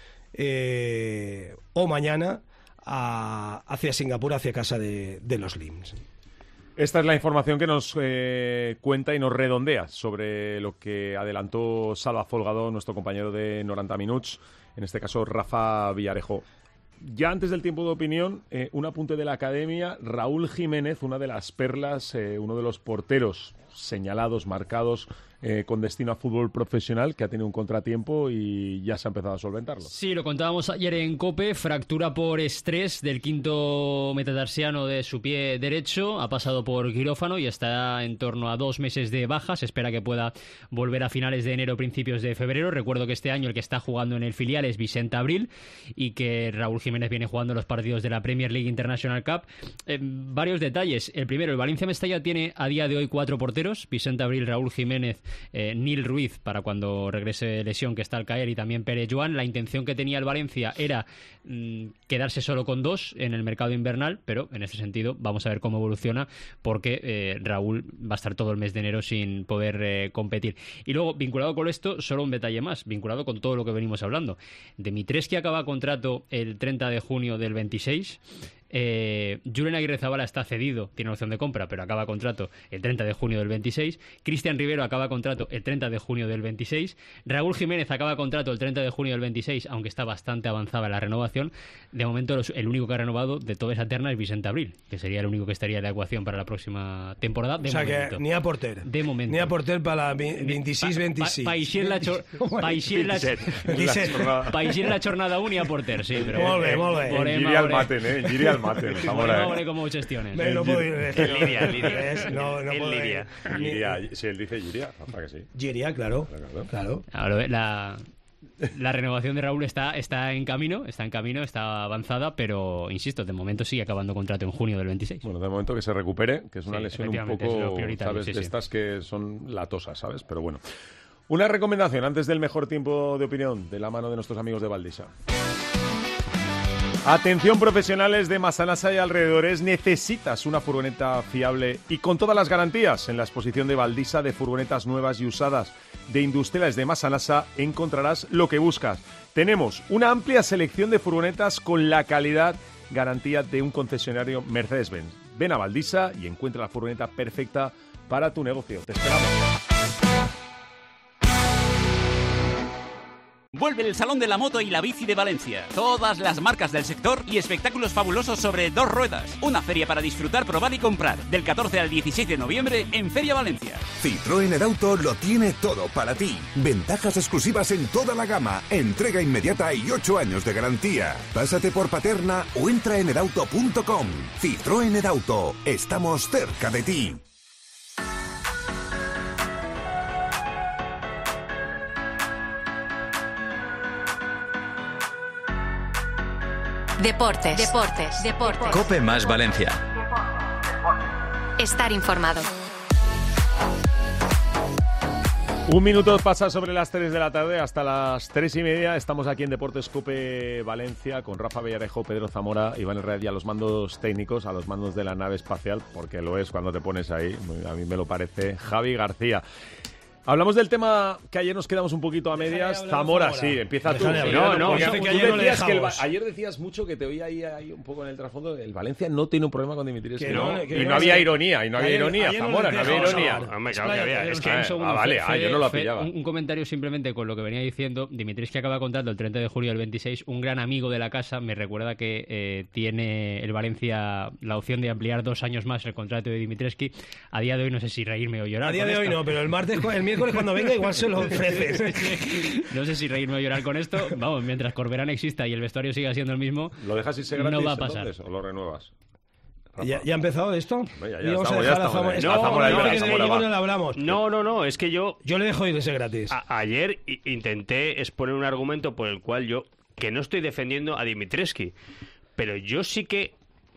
eh, o mañana a, hacia Singapur, hacia casa de, de los Lims. Esta es la información que nos eh, cuenta y nos redondea sobre lo que adelantó Salva Folgado, nuestro compañero de noventa minutos, en este caso Rafa Villarejo. Ya antes del tiempo de opinión, eh, un apunte de la academia. Raúl Jiménez, una de las perlas, eh, uno de los porteros señalados, marcados eh, con destino a fútbol profesional, que ha tenido un contratiempo y ya se ha empezado a solventarlo. Sí, lo contábamos ayer en COPE, fractura por estrés del quinto metatarsiano de su pie derecho, ha pasado por quirófano y está en torno a dos meses de baja. Se espera que pueda volver a finales de enero, principios de febrero. Recuerdo que este año el que está jugando en el filial es Vicente Abril y que Raúl Jiménez viene jugando los partidos de la Premier League International Cup. Eh, varios detalles. El primero, el Valencia Mestalla tiene a día de hoy cuatro porteros: Vicente Abril, Raúl Jiménez, eh, Nil Ruiz, para cuando regrese de lesión, que está al caer, y también Pere Joan. La intención que tenía el Valencia era mmm, quedarse solo con dos en el mercado invernal, pero en ese sentido vamos a ver cómo evoluciona, porque eh, Raúl va a estar todo el mes de enero sin poder eh, competir. Y luego, vinculado con esto, solo un detalle más, vinculado con todo lo que venimos hablando. Dimitrievski acaba contrato el treinta de junio del veintiséis. Eh, Julen Aguirre Zabala está cedido, tiene opción de compra, pero acaba contrato el treinta de junio del veintiséis. Cristian Rivero acaba contrato el treinta de junio del veintiséis. Raúl Jiménez acaba contrato el treinta de junio del veintiséis, aunque está bastante avanzada la renovación. De momento, los, el único que ha renovado de toda esa terna es Vicente Abril, que sería el único que estaría en la ecuación para la próxima temporada. De o sea momento. que ni a porter. De momento. Ni a porter para la veintiséis veintiséis. Paixir la Paixir la jornada un i a porter, sí. Però molt bé, molt bé. Giri al maten, eh? Giri al maten. Veurem veure com ho gestiones. Bé, no puedo ir. El Lidia, el Lidia. No, no el puedo ir. Lidia. Giria, si él dice Giria, hasta que sí. Giria, claro. Claro. claro. La, la renovación de Raúl está, está en camino, está en camino, está avanzada, pero insisto, de momento sigue acabando contrato en junio del veintiséis. Bueno, de momento que se recupere, que es una sí, lesión un efectivamente, poco, es lo prioritario, ¿sabes? Sí, de sí. estas que son latosas, ¿sabes? Pero bueno. Una recomendación antes del mejor tiempo de opinión, de la mano de nuestros amigos de Valdisa. Atención profesionales de Massanassa y alrededores, necesitas una furgoneta fiable y con todas las garantías. En la exposición de Valdisa de furgonetas nuevas y usadas de Industriales de Massanassa encontrarás lo que buscas. Tenemos una amplia selección de furgonetas con la calidad, garantía de un concesionario Mercedes-Benz. Ven a Valdisa y encuentra la furgoneta perfecta para tu negocio. Te esperamos. Vuelve el Salón de la Moto y la Bici de Valencia. Todas las marcas del sector y espectáculos fabulosos sobre dos ruedas. Una feria para disfrutar, probar y comprar. Del catorce al dieciséis de noviembre en Feria Valencia. Citroën Edauto lo tiene todo para ti. Ventajas exclusivas en toda la gama. Entrega inmediata y ocho años de garantía. Pásate por Paterna o entra en edauto punto com. Citroën Edauto. Estamos cerca de ti. Deportes. Deportes. Deportes. Cope más Valencia. Estar informado. Un minuto pasa sobre las tres de la tarde, hasta las tres y media estamos aquí en Deportes Cope Valencia con Rafa Villarejo, Pedro Zamora, Iván Herrera y a los mandos técnicos, a los mandos de la nave espacial, porque lo es cuando te pones ahí, a mí me lo parece, Javi García. Hablamos del tema que ayer nos quedamos un poquito a medias. Zamora, sí, empieza tú. No, no, porque que tú ayer, no le decías que el, ayer decías mucho que te oía ahí, ahí un poco en el trasfondo. El Valencia no tiene un problema con Dimitrievski. Que no, que y no no había ayer, ironía, y no había ayer, ironía, ayer Zamora, no, no había ironía. No, me cago que había. Es que, ah, ah, vale, ah, yo no lo pillaba. Un, un comentario simplemente con lo que venía diciendo. Dimitrievski acaba contrato el treinta de julio del veintiséis. Un gran amigo de la casa me recuerda que eh, tiene el Valencia la opción de ampliar dos años más el contrato de Dimitrievski. A día de hoy no sé si reírme o llorar. A día con de esto. hoy no, pero el martes, el miércoles cuando venga igual se lo ofreces. No sé si reírme o llorar con esto. Vamos, mientras Corberán exista y el vestuario siga siendo el mismo, ¿lo dejas irse gratis, no va a pasar. Entonces, o lo renuevas? ¿Ya, ¿Ya ha empezado esto? Ya, ya, y vamos estamos, a dejar ya a Zamora. estamos, No, ya estamos no, ahí, no, ya que estamos de ahí, ninguno va. le hablamos. No, no, no, es que yo... Yo le dejo irse gratis. A ayer i- intenté exponer un argumento por el cual yo, que no estoy defendiendo a Dimitrievski, pero yo sí que...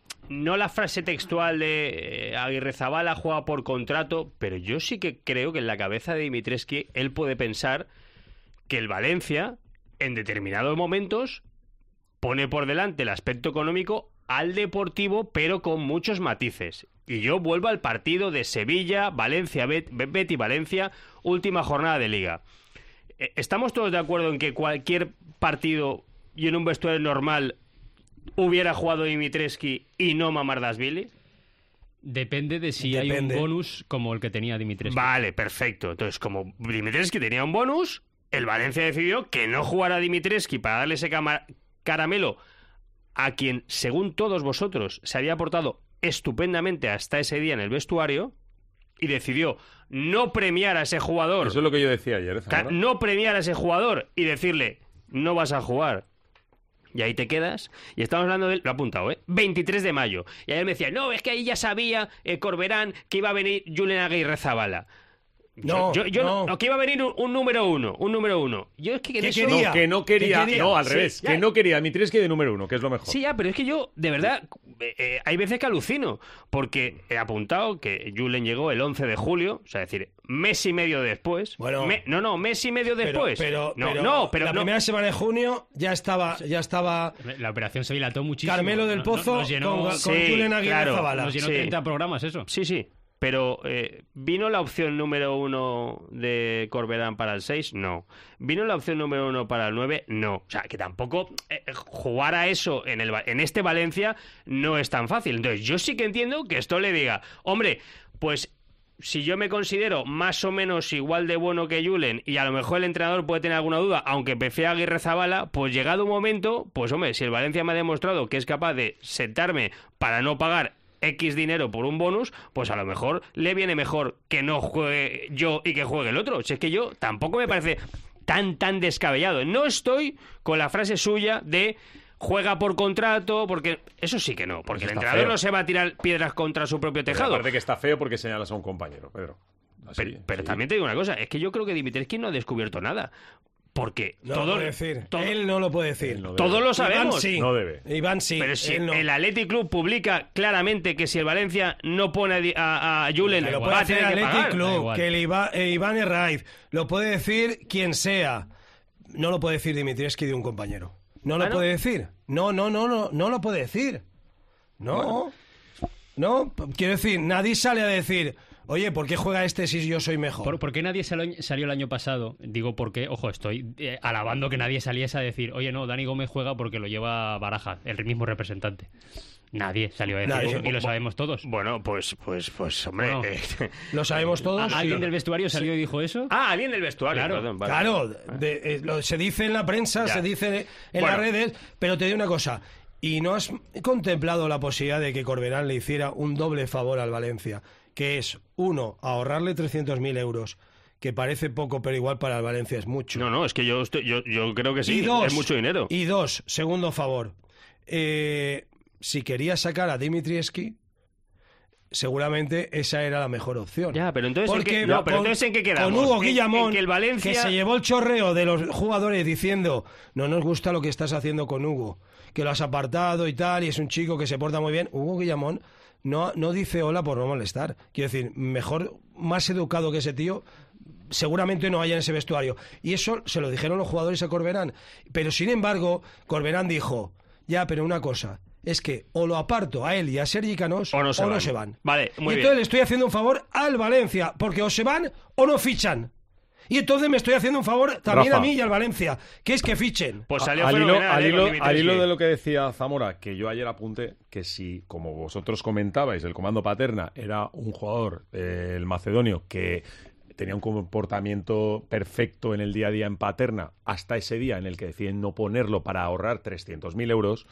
No la frase textual de eh, Aguirrezabala juega por contrato, pero yo sí que creo que en la cabeza de Dimitrievski él puede pensar que el Valencia, en determinados momentos, pone por delante el aspecto económico al deportivo, pero con muchos matices. Y yo vuelvo al partido de Sevilla, Valencia, Bet- Betis Valencia, última jornada de Liga. Eh, ¿Estamos todos de acuerdo en que cualquier partido y en un vestuario normal hubiera jugado Dimitrievski y no Mamardashvili? Depende de si Depende. hay un bonus como el que tenía Dimitrievski. Vale, perfecto. Entonces, como Dimitrievski tenía un bonus, el Valencia decidió que no jugara Dimitrievski para darle ese cama- caramelo a quien, según todos vosotros, se había portado estupendamente hasta ese día en el vestuario, y decidió no premiar a ese jugador. Eso es lo que yo decía ayer, Ca- no premiar a ese jugador y decirle, no vas a jugar. Y ahí te quedas. Y estamos hablando del... Lo he apuntado, ¿eh? veintitrés de mayo. Y ayer me decía, no, es que ahí ya sabía eh, Corberán que iba a venir Julen Aguirrezabala. No, yo, yo no. no, que iba a venir un, un número uno, un número uno. Yo es que, que ¿Qué eso- quería? No, que no quería, ¿Qué quería? no, al Sí, revés, ya. que no quería Dimitrievski de número uno, que es lo mejor. Sí, ya, pero es que yo, de verdad, eh, eh, hay veces que alucino, porque he apuntado que Julen llegó el once de julio, o sea, es decir, mes y medio después. Bueno. Me- no, no, mes y medio Pero, después. pero, no, pero no, pero la no. primera semana de junio ya estaba, ya estaba La operación se dilató muchísimo. Carmelo del No- Pozo nos llenó, con, con Sí, Julen claro, Aguirrezabala. nos llenó Sí. treinta programas eso. Sí, sí. Pero, eh, ¿vino la opción número uno de Corberán para el seis? No. ¿Vino la opción número uno para el nueve? No. O sea, que tampoco eh, jugar a eso en, el, en este Valencia no es tan fácil. Entonces, yo sí que entiendo que esto le diga, hombre, pues si yo me considero más o menos igual de bueno que Julen y a lo mejor el entrenador puede tener alguna duda, aunque prefiera a Aguirrezabala, pues llegado un momento, pues hombre, si el Valencia me ha demostrado que es capaz de sentarme para no pagar X dinero por un bonus, pues a lo mejor le viene mejor que no juegue yo y que juegue el otro. Si es que yo tampoco me parece tan, tan descabellado. No estoy con la frase suya de juega por contrato, porque eso sí que no, porque el entrenador feo. No se va a tirar piedras contra su propio tejado. Aparte que está feo porque señalas a un compañero, Pedro. Así, pero pero sí. También te digo una cosa, es que yo creo que Dimitrescu no ha descubierto nada. Porque no todo, lo puede decir. Todo, él no lo puede decir. No todos lo sabemos. Iván sí. No debe. Iván sí. Pero si no. el Athletic Club publica claramente que si el Valencia no pone a, a Julen, lo va puede a hacer tener el que Athletic pagar. Club, que el Iba, eh, Iván Herraiz, lo puede decir quien sea. No lo puede decir Dimitrescu de un compañero. No lo ¿Ah, no? puede decir. No, no, no, no, no lo puede decir. No. Bueno. No, quiero decir, nadie sale a decir, oye, ¿por qué juega este si yo soy mejor? ¿Por, ¿por qué nadie salió, salió el año pasado? Digo, porque, ojo, estoy eh, alabando que nadie saliese a decir, oye, no, Dani Gómez juega porque lo lleva Baraja, el mismo representante. Nadie salió a decir Nadie. eso, y lo sabemos todos. Bueno, pues, pues, pues, hombre. Bueno, eh, lo sabemos todos. ¿Alguien Sí. del vestuario salió y dijo eso? Ah, alguien del vestuario. Claro, perdón, vale. Claro, de- eh, lo- se dice en la prensa, Ya. se dice en Bueno. las redes, pero te digo una cosa. ¿Y no has contemplado la posibilidad de que Corberán le hiciera un doble favor al Valencia? Que es, uno, ahorrarle trescientos mil euros, que parece poco, pero igual para el Valencia es mucho. No, no, es que yo, estoy, yo, yo creo que sí, y dos, es mucho dinero. Y dos, segundo favor, eh, si quería sacar a Dimitrievski, seguramente esa era la mejor opción. Ya, pero entonces, ¿en Porque qué, no, pero con- entonces ¿en qué quedamos? Con Hugo En- Guillamón, en que el Valencia... que se llevó el chorreo de los jugadores diciendo, no nos gusta lo que estás haciendo con Hugo, que lo has apartado y tal, y es un chico que se porta muy bien. Hugo Guillamón no, no dice hola por no molestar. Quiero decir, mejor, más educado que ese tío, seguramente no haya en ese vestuario. Y eso se lo dijeron los jugadores a Corberán. Pero sin embargo, Corberán dijo, ya, pero una cosa, es que o lo aparto a él y a Sergi Canós O no se o van. no se van. Vale, muy y bien. entonces le estoy haciendo un favor al Valencia, porque o se van o no fichan. Y entonces me estoy haciendo un favor también Rafa. a mí y al Valencia, que es que fichen. Pues salió al hilo, fenomenal, al eh, hilo- con al Dimitrievski. hilo de lo que decía Zamora, que yo ayer apunté que si, como vosotros comentabais, el comando Paterna era un jugador, eh, el macedonio, que tenía un comportamiento perfecto en el día a día en Paterna, hasta ese día en el que deciden no ponerlo para ahorrar trescientos mil euros,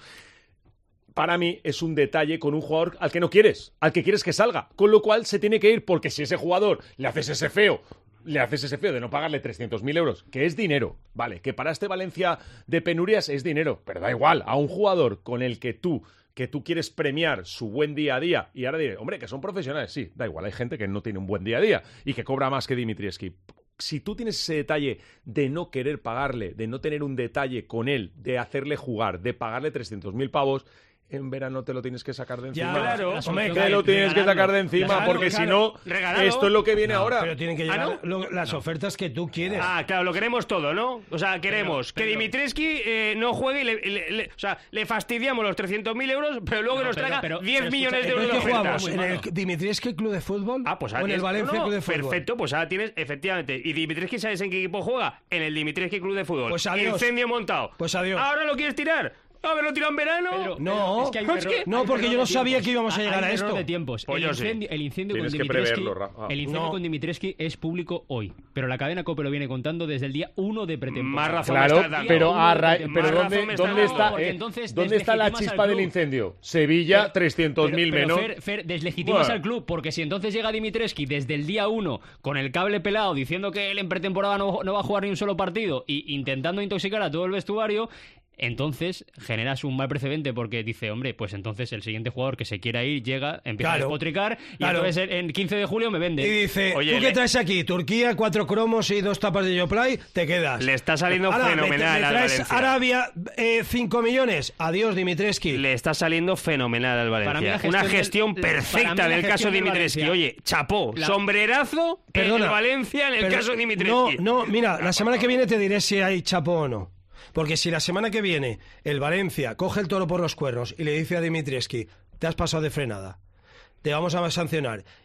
para mí es un detalle con un jugador al que no quieres, al que quieres que salga, con lo cual se tiene que ir, porque si ese jugador le haces ese feo, le haces ese feo de no pagarle trescientos mil euros, que es dinero, vale, que para este Valencia de penurias es dinero, pero da igual, a un jugador con el que tú, que tú quieres premiar su buen día a día, y ahora diré, hombre, que son profesionales, sí, da igual, hay gente que no tiene un buen día a día y que cobra más que Dimitrievski. Si tú tienes ese detalle de no querer pagarle, de no tener un detalle con él, de hacerle jugar, de pagarle trescientos mil pavos, en verano te lo tienes que sacar de encima. Ya, claro. Hombre, Hombre, te lo tienes que regalarlo. sacar de encima, Claro, porque claro. si no, Regalado. esto es lo que viene No, ahora. Pero tienen que ¿Ah, llegar no? lo- las ofertas que tú quieres. Ah, claro, lo queremos todo, ¿no? O sea, queremos Pero- que pero- Dimitrievski eh, no juegue y le, le- le- o sea, le fastidiamos los trescientos mil euros, pero luego que No, nos pero- traiga pero- diez pero millones de escucha, euros de ¿En qué oferta. jugamos? ¿En el Dimitrievski Club de Fútbol? Ah, pues ¿O en el es- Valencia no, no, Club de Fútbol? perfecto, pues ahora tienes, efectivamente. ¿Y Dimitrievski sabes en qué equipo juega? En el Dimitrievski Club de Fútbol. Pues adiós. Incendio montado. Pues adiós. ¿Ahora lo quieres tirar? ¿Haberlo tirado en verano? Pedro, No, Pedro, es que hay un es que- error- no, hay un porque error yo no de sabía tiempos. que íbamos a Hay llegar un a error esto. de tiempos. Pues el, yo sí. incendio, el incendio con Tienes que Dimitrievski, preverlo, Rafa. el incendio No. con Dimitrievski es público hoy, pero la cadena COPE lo viene contando desde el día uno de pretemporada. Más razón Claro, me estás dando. pero, a ra- Más pero razón ¿dónde, me estás ¿dónde dando. está, porque eh, entonces ¿dónde está la deslegitimas chispa al del club. incendio? Sevilla, Pero- trescientos mil pero- pero, menos. Fer, Fer, deslegitimas Bueno. al club, porque si entonces llega Dimitrievski desde el día uno con el cable pelado diciendo que él en pretemporada no, no va a jugar ni un solo partido y intentando intoxicar a todo el vestuario, entonces generas un mal precedente porque dice, hombre, pues entonces el siguiente jugador que se quiera ir llega, empieza Claro. a despotricar y Claro. entonces en, en quince de julio me vende. Y dice, Oye, ¿tú qué le- traes aquí? Turquía, cuatro cromos y dos tapas de Yoplay, te quedas. Le está saliendo Ahora, me- fenomenal me al traes Valencia. Arabia, eh, cinco millones. Adiós, Dimitrievski. Le está saliendo fenomenal al Para mí la Valencia. Una gestión gestión del- para perfecta mí la en el caso gestión de del Dimitrievski. Valencia. Oye, chapó, La- sombrerazo en Perdona, el Valencia en el pero- caso de Dimitrievski. No, no, mira, la semana que viene te diré si hay chapo o no. Porque si la semana que viene el Valencia coge el toro por los cuernos y le dice a Dimitrievski, te has pasado de frenada, te vamos a sancionar,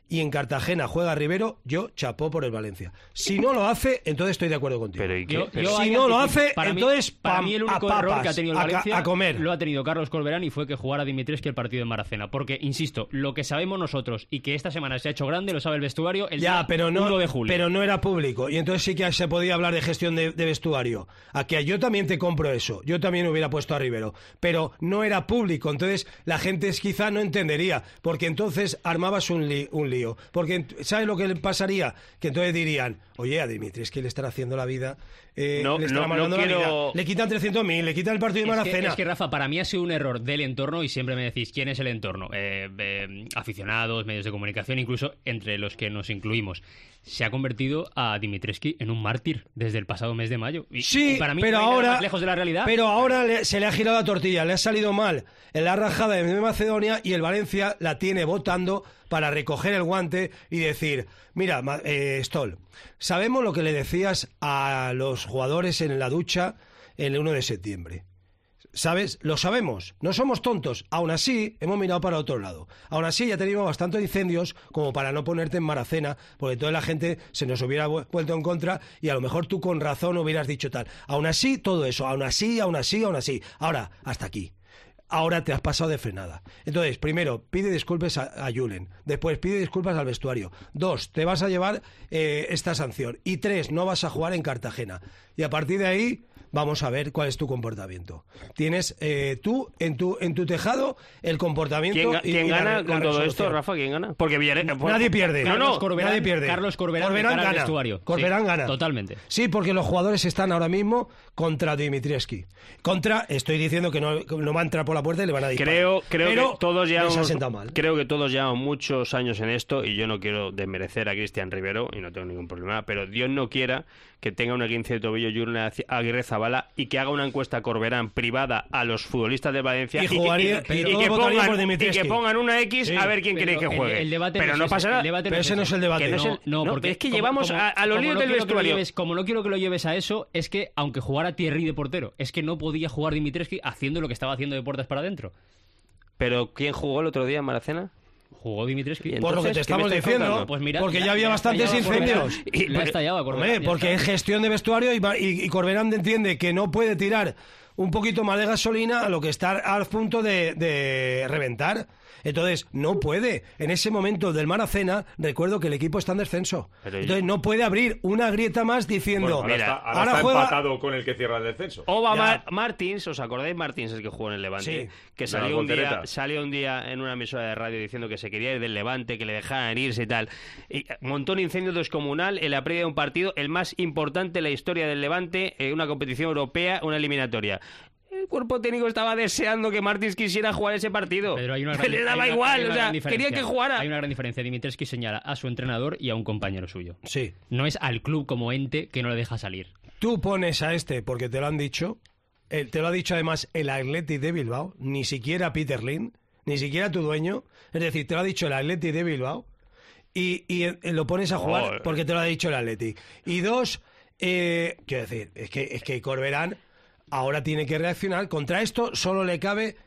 y en Cartagena juega Rivero, yo chapó por el Valencia. Si no lo hace, entonces estoy de acuerdo contigo. Pero, ¿y qué? Yo- Pero- yo si ahí no lo anticipo- hace, para mí- entonces para pam, mí el a único papas, error que ha tenido el a ca- Valencia a comer. lo ha tenido Carlos Corberán y fue que jugara Dimitrescu el partido en Maracena. Porque, insisto, lo que sabemos nosotros y que esta semana se ha hecho grande, lo sabe el vestuario, el Ya, día pero no, uno de julio. pero no era público. Y entonces sí que se podía hablar de gestión de, de vestuario. A que yo también te compro eso. Yo también hubiera puesto a Rivero. Pero no era público. Entonces la gente quizá no entendería. Porque entonces armabas un, li- un lío. Porque, ¿sabes lo que le pasaría? Que entonces dirían, oye, a Dimitri, es que le están haciendo la vida. Eh, No, le están no, amargando no la quiero- vida. Le quitan trescientos mil, le quitan el partido de Es que, Maracena. es que, Rafa, para mí ha sido un error del entorno y siempre me decís, ¿quién es el entorno? Eh, eh, aficionados, medios de comunicación, incluso entre los que nos incluimos. Se ha convertido a Dimitrescu en un mártir desde el pasado mes de mayo. Y, Sí, y para mí pero no hay nada ahora, más lejos de la realidad. pero ahora le- se le ha girado la tortilla, le ha salido mal en la rajada de Macedonia y el Valencia la tiene votando para recoger el guante y decir, mira, Ma- eh, Stoll, sabemos lo que le decías a los jugadores en la ducha el uno de septiembre. ¿Sabes? Lo sabemos, no somos tontos. Aún así, hemos mirado para otro lado. Aún así, ya teníamos bastantes incendios como para no ponerte en Maracena, porque toda la gente se nos hubiera vu- vuelto en contra y a lo mejor tú con razón hubieras dicho tal. Aún así, todo eso, aún así, aún así, aún así. Ahora, hasta aquí. Ahora te has pasado de frenada. Entonces, primero, pide disculpas a, a Julen. Después, pide disculpas al vestuario. Dos, te vas a llevar eh, esta sanción. Y tres, no vas a jugar en Cartagena. Y a partir de ahí, vamos a ver cuál es tu comportamiento. Tienes eh, tú, en tu, en tu tejado, el comportamiento... ¿Quién, ga- y- quién y la gana re- la con todo esto, resolución. Rafa? ¿Quién gana? Porque Villarreal... Nadie pierde. No, no, Carlos Corberán, nadie pierde. Carlos Corberán, Corberán de cara al gana. vestuario. Corberán Sí, gana. Totalmente. Sí, porque los jugadores están ahora mismo contra Dimitrescu. Contra, estoy diciendo que no, que no va a entrar por la puerta y le van a disparar. Creo, creo Pero que todos les ha llevamos, sentado mal. creo que todos llevamos muchos años en esto y yo no quiero desmerecer a Cristian Rivero y no tengo ningún problema, pero Dios no quiera que tenga una quince de tobillo y una Aguirre Zabala y que haga una encuesta Corberán privada a los futbolistas de Valencia Y y, que- jugaría- y- y y que, todos votarían pongan, por y Dimitrescu. que pongan una X Sí. a ver quién Pero quiere que el- juegue. el debate pero no no es pasa ese, nada. el debate Pero ese no es el debate. Que no es el- No, no, porque es que como- llevamos como- a, a los como líos no del quiero que lo vestuario. lleves- como no quiero que lo lleves a eso, es que aunque jugara Thierry de portero, es que no podía jugar Dimitrescu haciendo lo que estaba haciendo de puertas para adentro. Pero ¿quién jugó el otro día en Maracena? Jugó Dimitrescu. Y Por lo que te Entonces, ¿qué me estamos estáis diciendo, contando? Pues mira, porque le- ya había le ha bastantes estallado a Corberán. incendios. Y le ha estallado a Corberán, Hombre, ya porque está. es gestión de vestuario y, va- y, y Corberán entiende que no puede tirar un poquito más de gasolina a lo que está al punto de, de reventar. Entonces, no puede. En ese momento del Maracena, recuerdo que el equipo está en descenso. Pero Entonces, no puede abrir una grieta más diciendo... Bueno, ahora mira, está, ahora ahora está juega- empatado con el que cierra el descenso. Oba Ya. Mar- Martins, ¿os acordáis Martins, el que jugó en el Levante? Sí. Que De salió las un, día, volteretas. salió un día en una emisora de radio diciendo que se quería ir del Levante, que le dejaran irse y tal. Y montó un incendio descomunal en la previa de un partido, el más importante en la historia del Levante, en una competición europea, una eliminatoria. El cuerpo técnico estaba deseando que Martins quisiera jugar ese partido. Pero hay una Que gran- le hay daba una- igual, hay una o sea, gran diferencia. quería que jugara. Hay una gran diferencia. Dimitrescu señala a su entrenador y a un compañero suyo. Sí. No es al club como ente que no le deja salir. Tú pones a este, porque te lo han dicho, eh, te lo ha dicho además el Athletic de Bilbao, ni siquiera Peter Lim, ni siquiera tu dueño, es decir, te lo ha dicho el Athletic de Bilbao, y, y, eh, lo pones a jugar Joder. porque te lo ha dicho el Athletic. Y dos, eh, quiero decir, es que, es que Corberán ahora tiene que reaccionar. Contra esto solo le cabe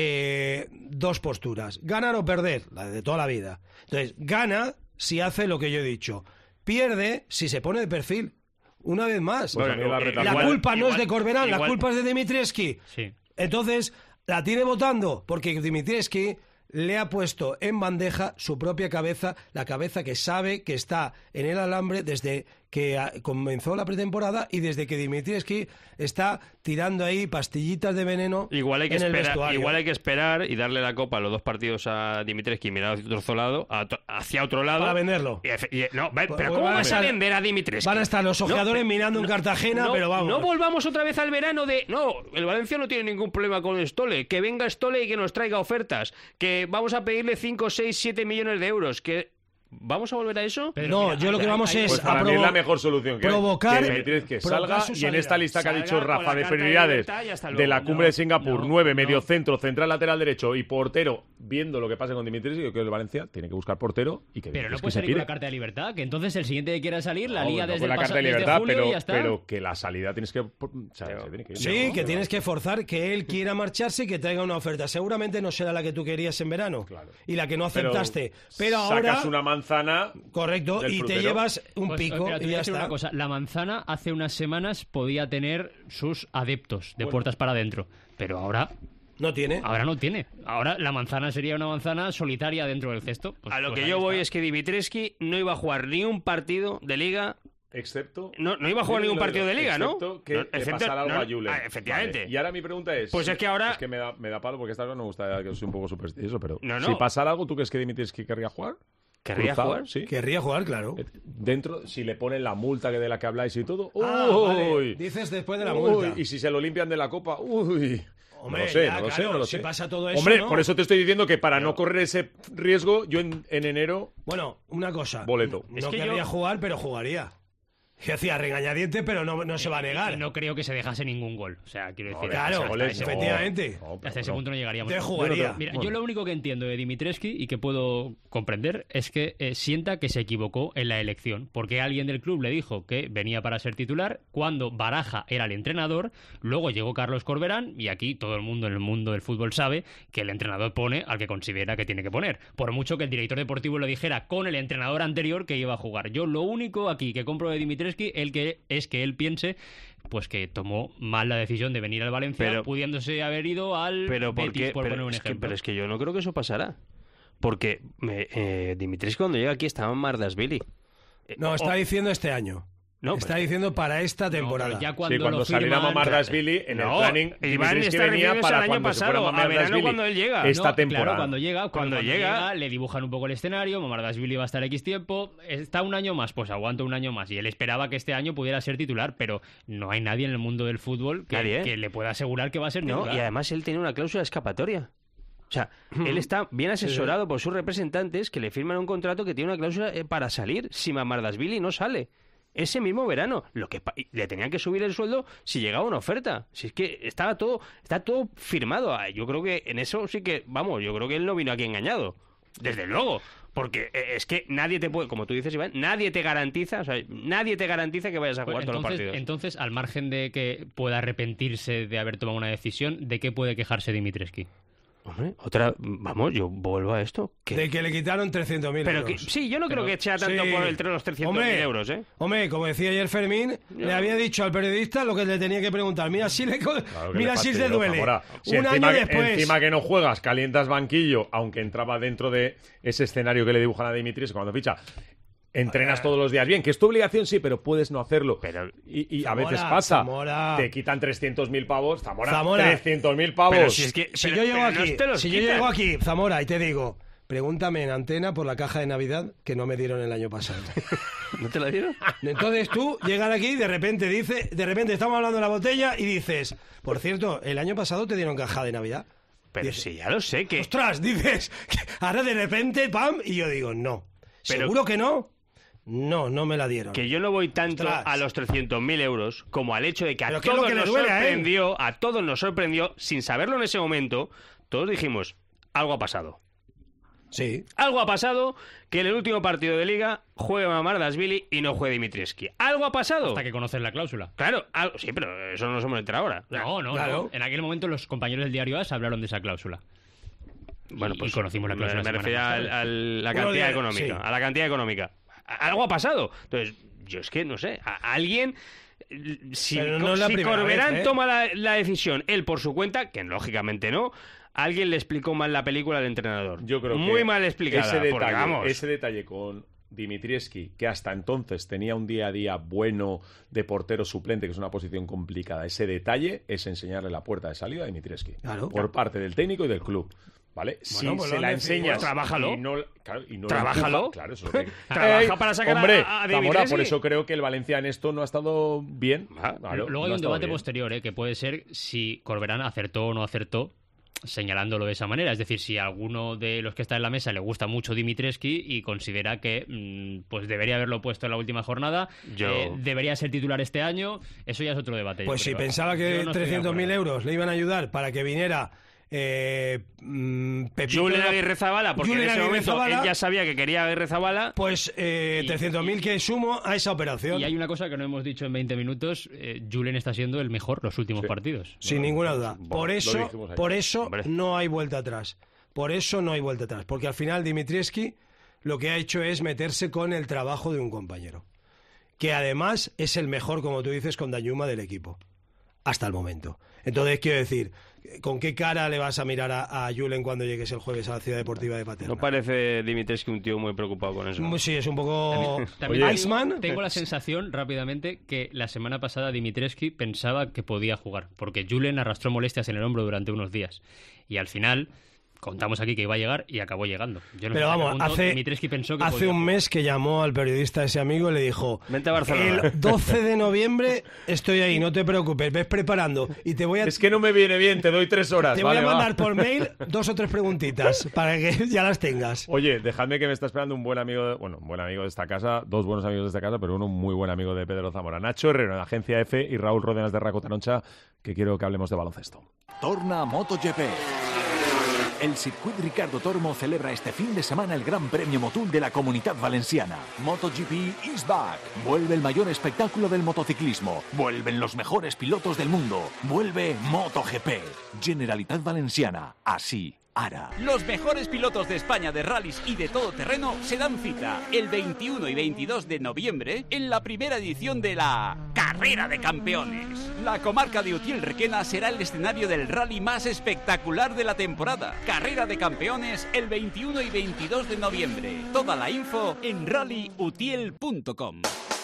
eh, dos posturas, ganar o perder, la de toda la vida. Entonces, gana si hace lo que yo he dicho, pierde si se pone de perfil. Una vez más, Pues a mí la reta- la igual- culpa no es igual- de Corberán, la igual- culpa es de Dimitrescu. Sí. Entonces, la tiene votando porque Dimitrescu le ha puesto en bandeja su propia cabeza, la cabeza que sabe que está en el alambre desde que ah, comenzó la pretemporada y desde que Dimitrescu está tirando ahí pastillitas de veneno Igual hay, que en el esperar, vestuario. igual hay que esperar y darle la copa a los dos partidos a Dimitrescu y mirar hacia otro lado, a to- hacia otro lado. Para venderlo. Y efe- y- no, va- Pues pero van ¿cómo a vas a estar- vender a Dimitrescu? Van a estar los ojeadores No, mirando en no, Cartagena, no, pero vamos. No volvamos otra vez al verano de... No, el Valencia no tiene ningún problema con Stole. Que venga Stole y que nos traiga ofertas. Que vamos a pedirle cinco, seis, siete millones de euros. Que... ¿Vamos a volver a eso? Pero no, mira, yo lo que hay- vamos hay- es Pues a para mí es provo- la mejor solución que hay. provocar- que Dimitrescu provocar salga su y en salida. esta lista que ha Salga dicho con Rafa la de carta de prioridades libertad y hasta de luego. la cumbre No, de Singapur, no, nueve, no. medio centro, central lateral derecho y portero, viendo lo que pasa con Dimitrescu, yo creo que el Valencia tiene que buscar portero y que Pero no Dimitrescu puede se salir con pire. la carta de libertad, que entonces el siguiente que quiera salir la No, liga no desde con el la paso- carta de desde libertad, julio pero, y ya está. pero que la salida tienes que... o sea, se tiene que ir, Sí, ¿no? que tienes que forzar que él quiera marcharse y que traiga una oferta. Seguramente no será la que tú querías en verano Claro. y la que no Pero aceptaste. Pero, ahora sacas una manza manzana. Correcto, del y frutero. te llevas un Pues, pico mira, te y voy a ya decir está. una cosa. La manzana hace unas semanas podía tener sus adeptos de Bueno. puertas para adentro, pero ahora No tiene. ahora no tiene. Ahora la manzana sería una manzana solitaria dentro del cesto. Pues- A lo pues que ahí yo voy está. es que Dimitrescu no iba a jugar ni un partido de liga. Excepto. No, no iba a jugar Dilo, ningún dilo, partido de liga, ¿no? excepto que No, le excepto- pasara algo no, a Julen. ah, efectivamente. Vale. Y ahora mi pregunta es. Pues es que ahora- Es que me da, me da palo porque esta vez no me gusta que soy un poco supersticioso, pero. No, no. Si pasara algo, ¿tú crees que Dimitrescu querría jugar? ¿Querría Cruzado, jugar? Sí. Querría jugar, claro. Eh, Dentro, si le ponen la multa que de la que habláis y todo. Ah, ¡Uy! vale. Dices después de la Uy, multa. Y si se lo limpian de la copa. ¡Uy! Hombre, no lo sé, ya, no lo sé, claro, no lo si sé. pasa todo eso, Hombre, ¿no? por eso te estoy diciendo que para no correr ese riesgo, yo en, en enero. Bueno, una cosa. Boleto. No Es que querría yo- jugar, pero jugaría. Que hacía regañadiente, pero no, no se va a negar. Y no creo que se dejase ningún gol. O sea, quiero decir, claro, hasta, goles, ese, efectivamente. No, pero hasta ese no. punto no llegaríamos. Te jugaría. Mira, Bueno. yo lo único que entiendo de Dimitrescu y que puedo comprender es que eh, sienta que se equivocó en la elección, porque alguien del club le dijo que venía para ser titular cuando Baraja era el entrenador, luego llegó Carlos Corberán y aquí todo el mundo en el mundo del fútbol sabe que el entrenador pone al que considera que tiene que poner, por mucho que el director deportivo le dijera con el entrenador anterior que iba a jugar. Yo lo único aquí que compro de Dimitrescu el que es que él piense pues que tomó mal la decisión de venir al Valencia, Pero- pudiéndose haber ido al Pero, ¿por Betis, qué? por pero, poner un es que, ejemplo. pero es que yo no creo que eso pasará. Porque me, eh, Dimitrescu cuando llega aquí estaba en Mardasvili. Eh, No, o- está diciendo este año. No, está pero- diciendo para esta temporada. pero ya cuando Sí, cuando lo saliera firman- Mamardashvili, en el No, planning, Iván Dimitrescu está venía refiriéndose para al año cuando se fuera pasado, a verano Mamardashvili cuando él llega. esta No, temporada. Claro, cuando llega, cuando, Cuando llega- le dibujan un poco el escenario, Mamardashvili va a estar X tiempo, está un año más, pues aguanta un año más. Y él esperaba que este año pudiera ser titular, pero no hay nadie en el mundo del fútbol que, Nadie, ¿eh? que le pueda asegurar que va a ser No, titular. y además él tiene una cláusula escapatoria. O sea, él está bien asesorado por sus representantes que le firman un contrato que tiene una cláusula eh, para salir si Mamardashvili no sale. Ese mismo verano, lo que pa- y le tenían que subir el sueldo si llegaba una oferta. Si es que estaba todo, está todo firmado. Ah, Yo creo que en eso sí que, vamos, yo creo que él no vino aquí engañado. Desde luego. Porque eh, es que nadie te puede, como tú dices, Iván, nadie te garantiza, o sea, nadie te garantiza que vayas a jugar Pues todos los entonces, partidos. entonces, al margen de que pueda arrepentirse de haber tomado una decisión, ¿de qué puede quejarse Dimitrescu? Hombre, otra, vamos, yo vuelvo a esto. que- De que le quitaron trescientos mil Pero euros. que, sí, yo no creo que sea tanto Sí. por entre los trescientos mil Hombre, euros, ¿eh? Hombre, como decía ayer Fermín, le había dicho al periodista lo que le tenía que preguntar. Mira si le, co- Claro que mira le si se fastidió, duele. Zamora. Si Un encima año que, después. Encima que no juegas, calientas banquillo, aunque entraba dentro de ese escenario que le dibujan a Dimitris cuando ficha. Entrenas todos los días bien, que es tu obligación, sí, pero puedes no hacerlo. Pero, y y Zamora, a veces pasa. Zamora. Te quitan trescientos mil pavos. Zamora, Zamora. trescientos mil pavos. Pero si es que, Si pero- yo llego pero no aquí, te los si yo quitan. llego aquí, Zamora, y te digo, pregúntame en antena por la caja de Navidad que no me dieron el año pasado. ¿No te la dieron? Entonces tú llegas aquí y de repente dice, de repente estamos hablando de la botella y dices, por cierto, el año pasado te dieron caja de Navidad. Pero Dice, sí, ya lo sé que... Ostras, dices, que ahora de repente, pam, y yo digo, no. Pero- ¿Seguro que no? No, no me la dieron. Que yo no voy tanto Ostras. a los trescientos mil euros como al hecho de que a Pero ¿qué es lo todos que le nos duele a él? sorprendió, a todos nos sorprendió, sin saberlo en ese momento, todos dijimos, algo ha pasado. Sí. Algo ha pasado que en el último partido de Liga juegue Mamardashvili y no juegue Dimitrescu. Algo ha pasado. Hasta que conoces la cláusula. Claro, algo, sí, pero eso no nos hemos enterado ahora. No, no, Claro. no. En aquel momento los compañeros del diario AS hablaron de esa cláusula. Bueno, Y- pues y conocimos la me- cláusula Me, la semana refiero más al- tarde. a la Uno cantidad de- económica. sí. A la cantidad económica. A- Algo ha pasado. Entonces, yo es que no sé. A alguien. Si, Pero no es la si primera Corberán vez, ¿eh? toma la, la decisión él por su cuenta, que lógicamente no, alguien le explicó mal la película al entrenador. Yo creo Muy que mal explicada. Ese detalle, porque, vamos, ese detalle con Dimitrievski, que hasta entonces tenía un día a día bueno de portero suplente, que es una posición complicada, ese detalle es enseñarle la puerta de salida a Dimitrievski. Claro. Por parte del técnico y del club. ¿Vale? Si Bueno, pues se lo la han decidido. enseñas. Pues trabájalo. Y no, claro, y no Trabájalo. empuja, claro, eso es lo que- Trabaja ¡Ey! para sacar a- Hombre, a Zamora, Dimitrievski. por eso creo que el Valencia en esto no ha estado bien. Ah, Claro, Luego no hay ha un estado debate bien. posterior, ¿eh? que puede ser si Corberán acertó o no acertó señalándolo de esa manera. Es decir, si a alguno de los que está en la mesa le gusta mucho Dimitrescu y considera que mm, pues debería haberlo puesto en la última jornada, Yo- eh, debería ser titular este año, eso ya es otro debate. yo Pues si creo. pensaba Yo que no estoy de trescientos mil acuerdo. euros le iban a ayudar para que viniera eh, mm, Pepito Julen de la- Aguirre Zabala, porque Julen en ese Aguirre momento Zabala, él ya sabía que quería Aguirre Zabala. pues eh, Y- trescientos mil que sumo a esa operación. Y hay una cosa que no hemos dicho en veinte minutos, eh, Julen está siendo el mejor los últimos Sí. partidos. Sin ninguna duda. Bueno, Por lo eso, dijimos ayer. por eso Hombre. no hay vuelta atrás. Por eso no hay vuelta atrás. Porque al final Dimitrievski lo que ha hecho es meterse con el trabajo de un compañero, que además es el mejor, como tú dices, con Danjuma del equipo, hasta el momento. Entonces, quiero decir, ¿con qué cara le vas a mirar a, a Julen cuando llegues el jueves a la Ciudad Deportiva de Paterna? No parece Dimitrescu un tío muy preocupado con eso. Sí, es un poco... También Oye, tengo, Iceman. tengo la sensación, rápidamente, que la semana pasada Dimitrescu pensaba que podía jugar, porque Julen arrastró molestias en el hombro durante unos días. Y al final... contamos aquí que iba a llegar y acabó llegando. Yo no Pero sé vamos, hace, pensó que hace un mes que llamó al periodista ese amigo y le dijo: vente a Barcelona. El doce de noviembre estoy ahí, no te preocupes, ves preparando y te voy a... Es que no me viene bien, te doy tres horas. Te vale, voy a mandar va. por mail dos o tres preguntitas para que ya las tengas. Oye, dejadme que me está esperando un buen amigo, de, bueno, un buen amigo de esta casa, dos buenos amigos de esta casa, pero uno muy buen amigo de Pedro Zamora. Nacho Herrero, de Agencia F, y Raúl Ródenas de Racco Taroncha, que quiero que hablemos de baloncesto. Torna a MotoGP. El Circuit Ricardo Tormo celebra este fin de semana el Gran Premio Motul de la Comunitat Valenciana. MotoGP is back. Vuelve el mayor espectáculo del motociclismo. Vuelven los mejores pilotos del mundo. Vuelve MotoGP. Generalitat Valenciana. Así. Ara. Los mejores pilotos de España de rallies y de todoterreno se dan cita el veintiuno y veintidós de noviembre en la primera edición de la Carrera de Campeones. La comarca de Utiel-Requena será el escenario del rally más espectacular de la temporada. Carrera de Campeones el veintiuno y veintidós de noviembre. Toda la info en rally utiel punto com.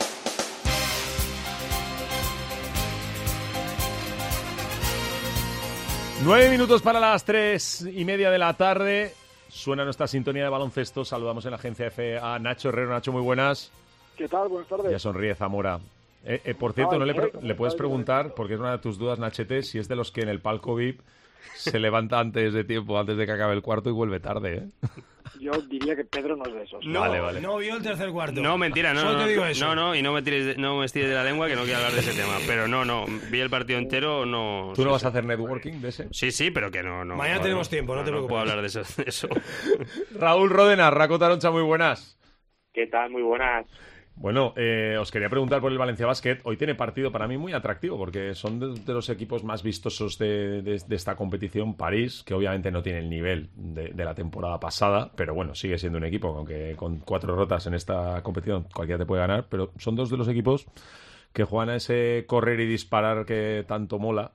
Nueve minutos para las tres y media de la tarde. Suena nuestra sintonía de baloncesto. Saludamos en la Agencia F a Nacho Herrero. Nacho, muy buenas. ¿Qué tal? Buenas tardes. Ya sonríe Zamora. Eh, eh, por cierto, Ah, no le, ¿cómo le puedes estás? preguntar, porque es una de tus dudas, Nachete, si es de los que en el palco V I P se levanta antes de tiempo, antes de que acabe el cuarto y vuelve tarde, ¿eh? Yo diría que Pedro no es de esos. No, vale, vale. No vio el tercer cuarto. No, mentira, no. Solo no, te digo no, eso. no, no, y no me, tires de, no me estires de la lengua, que no quiero hablar de ese tema. Pero no, no, vi el partido entero, no... ¿Tú no sí, vas sí. a hacer networking de ese? Sí, sí, pero que no... no Mañana no, tenemos tiempo, no te No puedo preocupes. hablar de eso. de eso. Raúl Ródenas, Racco Taroncha, muy buenas. ¿Qué tal? Muy buenas. Bueno, eh, os quería preguntar por el Valencia Basket. Hoy tiene partido para mí muy atractivo porque son de, de los equipos más vistosos de, de, de esta competición. París, que obviamente no tiene el nivel de, de la temporada pasada, pero bueno, sigue siendo un equipo, aunque con cuatro rotas en esta competición cualquiera te puede ganar, pero son dos de los equipos que juegan a ese correr y disparar que tanto mola.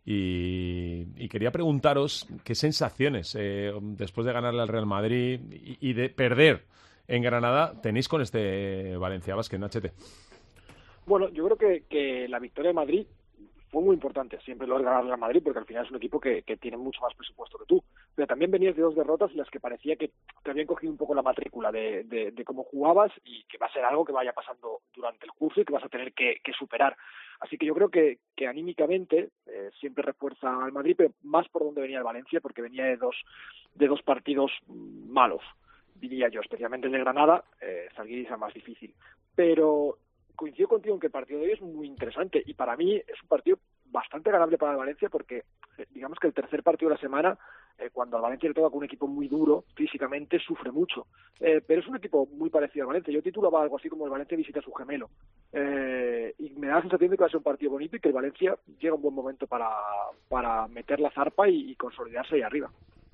Y, y quería preguntaros qué sensaciones, eh, después de ganarle al Real Madrid y, y de perder en Granada, tenéis con este Valencia Basket, Nachete. Bueno, yo creo que, que la victoria de Madrid fue muy importante. Siempre lo es ganar al Madrid porque al final es un equipo que, que tiene mucho más presupuesto que tú. Pero también venías de dos derrotas en las que parecía que te habían cogido un poco la matrícula de, de, de cómo jugabas y que va a ser algo que vaya pasando durante el curso y que vas a tener que, que superar. Así que yo creo que, que anímicamente eh, siempre refuerza al Madrid, pero más por donde venía el Valencia, porque venía de dos, de dos partidos malos, diría yo, especialmente el de Granada. eh, Zalgiris era más difícil. Pero coincido contigo en que el partido de hoy es muy interesante y para mí es un partido bastante ganable para el Valencia porque eh, digamos que el tercer partido de la semana, eh, cuando al Valencia le toca con un equipo muy duro físicamente, sufre mucho. Eh, pero es un equipo muy parecido al Valencia. Yo titulaba algo así como el Valencia visita a su gemelo. Eh, y me da la sensación de que va a ser un partido bonito y que el Valencia llega a un buen momento para, para meter la zarpa y, y consolidarse ahí arriba.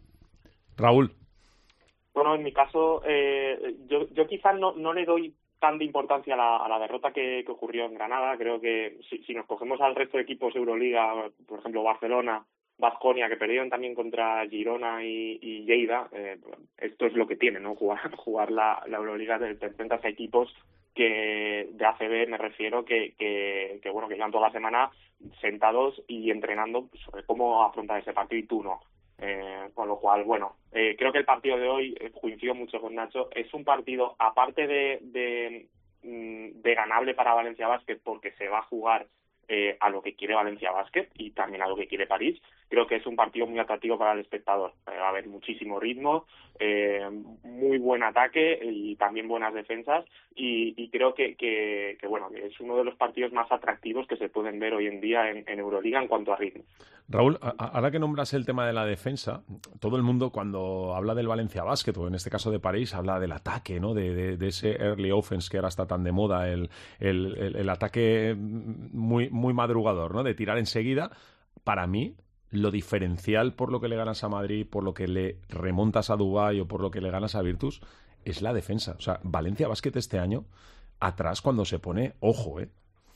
Raúl. Bueno, en mi caso, eh, yo, yo quizás no, no le doy tanta importancia a la, a la derrota que, que ocurrió en Granada. Creo que si, si nos cogemos al resto de equipos de Euroliga, por ejemplo Barcelona, Baskonia, que perdieron también contra Girona y, y Lleida, eh, esto es lo que tiene, ¿no? Jugar, jugar la, la Euroliga, te, te enfrentas a equipos que de A C B me refiero que, que, que bueno que llevan toda la semana sentados y entrenando sobre cómo afrontar ese partido y tú no. Eh, con lo cual, bueno, eh, creo que el partido de hoy, eh, coincido mucho con Nacho, es un partido, aparte de, de, de ganable para Valencia Basket, porque se va a jugar eh, a lo que quiere Valencia Basket y también a lo que quiere París, creo que es un partido muy atractivo para el espectador. Eh, va a haber muchísimo ritmo, eh, muy buen ataque y también buenas defensas y, y creo que, que, que, bueno, que es uno de los partidos más atractivos que se pueden ver hoy en día en, en Euroliga en cuanto a ritmo. Raúl, a- ahora que nombras el tema de la defensa, todo el mundo cuando habla del Valencia Basket, o en este caso de París, habla del ataque, ¿no? De, de, de ese early offense que ahora está tan de moda, el, el, el, el ataque muy, muy madrugador, ¿no? De tirar enseguida. Para mí, lo diferencial por lo que le ganas a Madrid, por lo que le remontas a Dubái o por lo que le ganas a Virtus, es la defensa. O sea, Valencia Basket este año, atrás cuando se pone, ojo, ¿eh?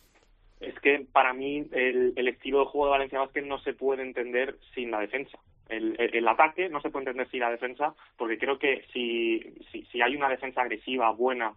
Es que para mí el, el estilo de juego de Valencia Basket no se puede entender sin la defensa. El, el, el ataque no se puede entender sin la defensa, porque creo que si, si, si hay una defensa agresiva, buena,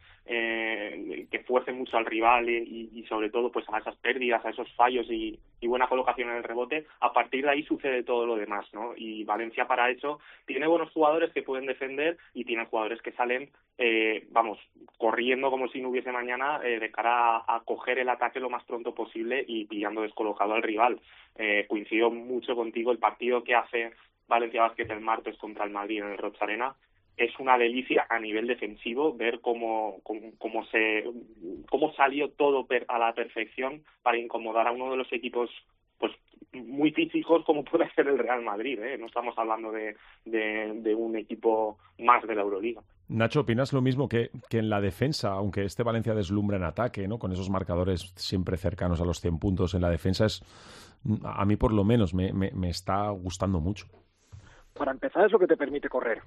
eh, que fuerce mucho al rival y, y sobre todo pues a esas pérdidas, a esos fallos y, y buena colocación en el rebote, a partir de ahí sucede todo lo demás, ¿no? Y Valencia para eso tiene buenos jugadores que pueden defender y tiene jugadores que salen, eh, vamos, corriendo como si no hubiese mañana eh, de cara a, a coger el ataque lo más pronto posible y pillando descolocado al rival. Eh, coincido mucho contigo, el partido que hace Valencia Basket el martes contra el Madrid en el Roig Arena es una delicia a nivel defensivo, ver cómo, cómo, cómo se cómo salió todo per, a la perfección para incomodar a uno de los equipos pues muy físicos como puede ser el Real Madrid, ¿eh? No estamos hablando de, de, de un equipo más de la Euroliga. Nacho, ¿opinas lo mismo que, que en la defensa, aunque este Valencia deslumbra en ataque, ¿no? Con esos marcadores siempre cercanos a los cien puntos en la defensa, es a mí por lo menos me, me, me está gustando mucho? Para empezar es lo que te permite correr.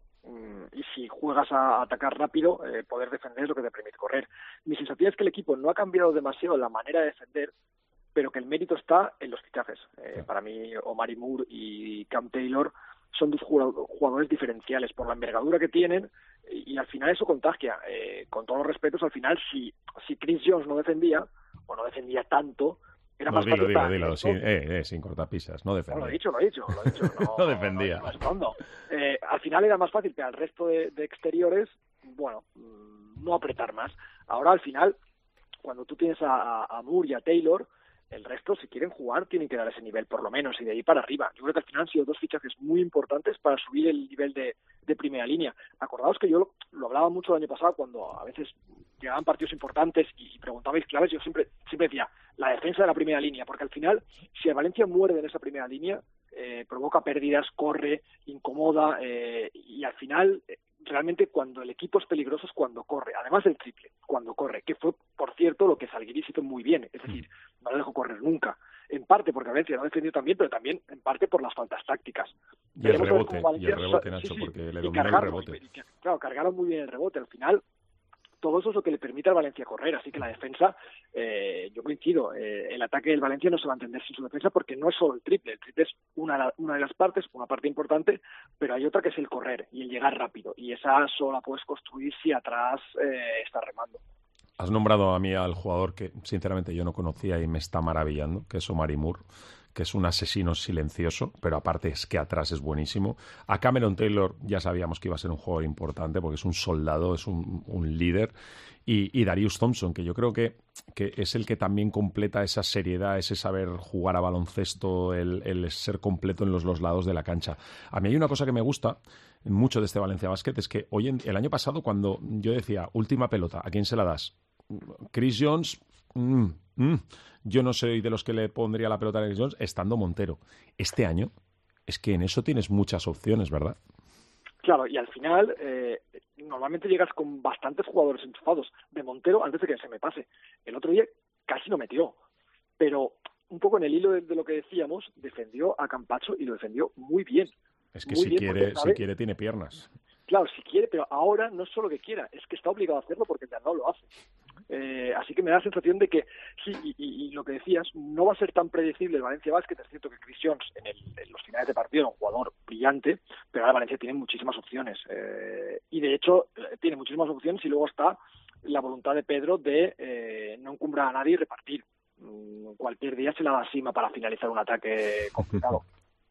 Y si juegas a atacar rápido, eh, poder defender es lo que te permite correr. Mi sensación es que el equipo no ha cambiado demasiado la manera de defender, pero que el mérito está en los fichajes. Eh, para mí, Omari Moore y Cam Taylor son dos jugadores diferenciales por la envergadura que tienen y, y al final eso contagia. Eh, con todos los respetos, al final, si, si Chris Jones no defendía, o no defendía tanto, era no, más dilo, fácil dilo, para dilo, él, sin, ¿no? eh, eh, sin cortapisas, no defendía. No, lo he dicho, lo he dicho, lo he dicho. No, no defendía. No, no, escondo. Eh, al final era más fácil que al resto de, de exteriores, bueno, no apretar más. Ahora, al final, cuando tú tienes a, a Moore y a Taylor, el resto, si quieren jugar, tienen que dar ese nivel, por lo menos, y de ahí para arriba. Yo creo que al final han sido dos fichajes muy importantes para subir el nivel de, de primera línea. Acordaos que yo lo, lo hablaba mucho el año pasado, cuando a veces llegaban partidos importantes y preguntabais claves, yo siempre siempre decía, la defensa de la primera línea, porque al final, si el Valencia muerde en esa primera línea, eh, provoca pérdidas, corre, incomoda, eh, y al final... Eh, realmente cuando el equipo es peligroso es cuando corre, además del triple, cuando corre, que fue, por cierto, lo que Zalgiris hizo muy bien, es decir, no lo dejó correr nunca, en parte porque Valencia no defendió tan bien, pero también en parte por las faltas tácticas. Y el rebote, y el rebote, Nacho, sí, sí, porque le dominó el rebote. Y, y, claro, cargaron muy bien el rebote, al final todo eso es lo que le permite al Valencia correr, así que la defensa, eh, yo coincido, eh, el ataque del Valencia no se va a entender sin su defensa porque no es solo el triple, el triple es una, una de las partes, una parte importante, pero hay otra que es el correr y el llegar rápido, y esa solo la puedes construir si atrás eh, está remando. Has nombrado a mí al jugador que sinceramente yo no conocía y me está maravillando, que es Omari Moore, que es un asesino silencioso, pero aparte es que atrás es buenísimo. A Cameron Taylor ya sabíamos que iba a ser un jugador importante porque es un soldado, es un, un líder. Y, y Darius Thompson, que yo creo que, que es el que también completa esa seriedad, ese saber jugar a baloncesto, el, el ser completo en los dos lados de la cancha. A mí hay una cosa que me gusta mucho de este Valencia Basket, es que hoy en, el año pasado cuando yo decía, última pelota, ¿a quién se la das? Chris Jones... Mm, mm. Yo no soy de los que le pondría la pelota a Chris Jones, estando Montero. Este año es que en eso tienes muchas opciones, ¿verdad? Claro, y al final eh, normalmente llegas con bastantes jugadores enchufados. De Montero, antes de que se me pase, el otro día casi no metió, pero un poco en el hilo de, de lo que decíamos, defendió a Campacho y lo defendió muy bien. Es que muy si bien quiere, sabe, si quiere tiene piernas. Claro, si quiere, pero ahora no es solo que quiera, es que está obligado a hacerlo porque el de al lado lo hace. Eh, así que me da la sensación de que sí, y, y, y lo que decías, no va a ser tan predecible el Valencia Basket. Es cierto que Chris Jones en, el, en los finales de partido era un jugador brillante, pero ahora Valencia tiene muchísimas opciones. Eh, y de hecho, eh, tiene muchísimas opciones y luego está la voluntad de Pedro de eh, no encumbrar a nadie y repartir. Mm, cualquier día se la da Sima para finalizar un ataque complicado.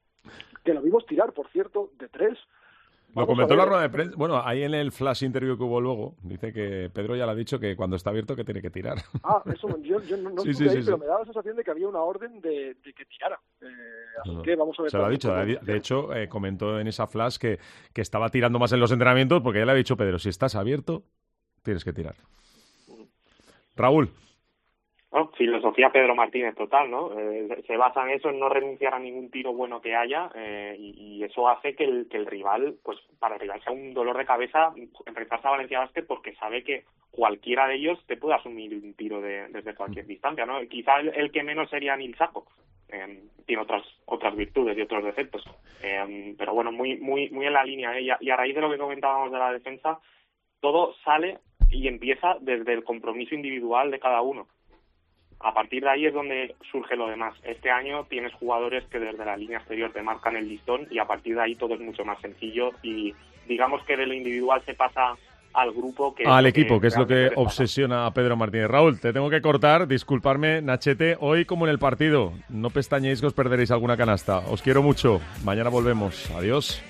Que lo vimos tirar, por cierto, de tres. Lo comentó en la rueda de prensa. Bueno, ahí en el flash interview que hubo luego, dice que Pedro ya le ha dicho que cuando está abierto que tiene que tirar. Ah, eso yo, yo no, no sí, estuve sí, ahí, sí, pero sí. me da la sensación de que había una orden de, de que tirara. Eh, así No, que vamos a ver. se lo ha dicho. De, de hecho, eh, comentó en esa flash que, que estaba tirando más en los entrenamientos porque ya le ha dicho Pedro, si estás abierto, tienes que tirar. Raúl. Bueno, filosofía Pedro Martínez total, ¿no? Eh, se basa en eso, en no renunciar a ningún tiro bueno que haya eh, y, y eso hace que el, que el rival, pues para el rival sea un dolor de cabeza enfrentarse a Valencia Basket porque sabe que cualquiera de ellos te puede asumir un tiro de, desde cualquier distancia, ¿no? Quizá el, el que menos sería Nil Saco. Eh, tiene otras otras virtudes y otros defectos. Eh, pero bueno, muy muy muy en la línea. ¿eh? Y, a, y a raíz de lo que comentábamos de la defensa, todo sale y empieza desde el compromiso individual de cada uno. A partir de ahí es donde surge lo demás. Este año tienes jugadores que desde la línea exterior te marcan el listón y a partir de ahí todo es mucho más sencillo y digamos que de lo individual se pasa al grupo, que al es equipo, que, que es lo que destaca. obsesiona a Pedro Martínez. Raúl, te tengo que cortar, disculparme, Nachete, hoy como en el partido, no pestañéis que os perderéis alguna canasta. Os quiero mucho, mañana volvemos, adiós.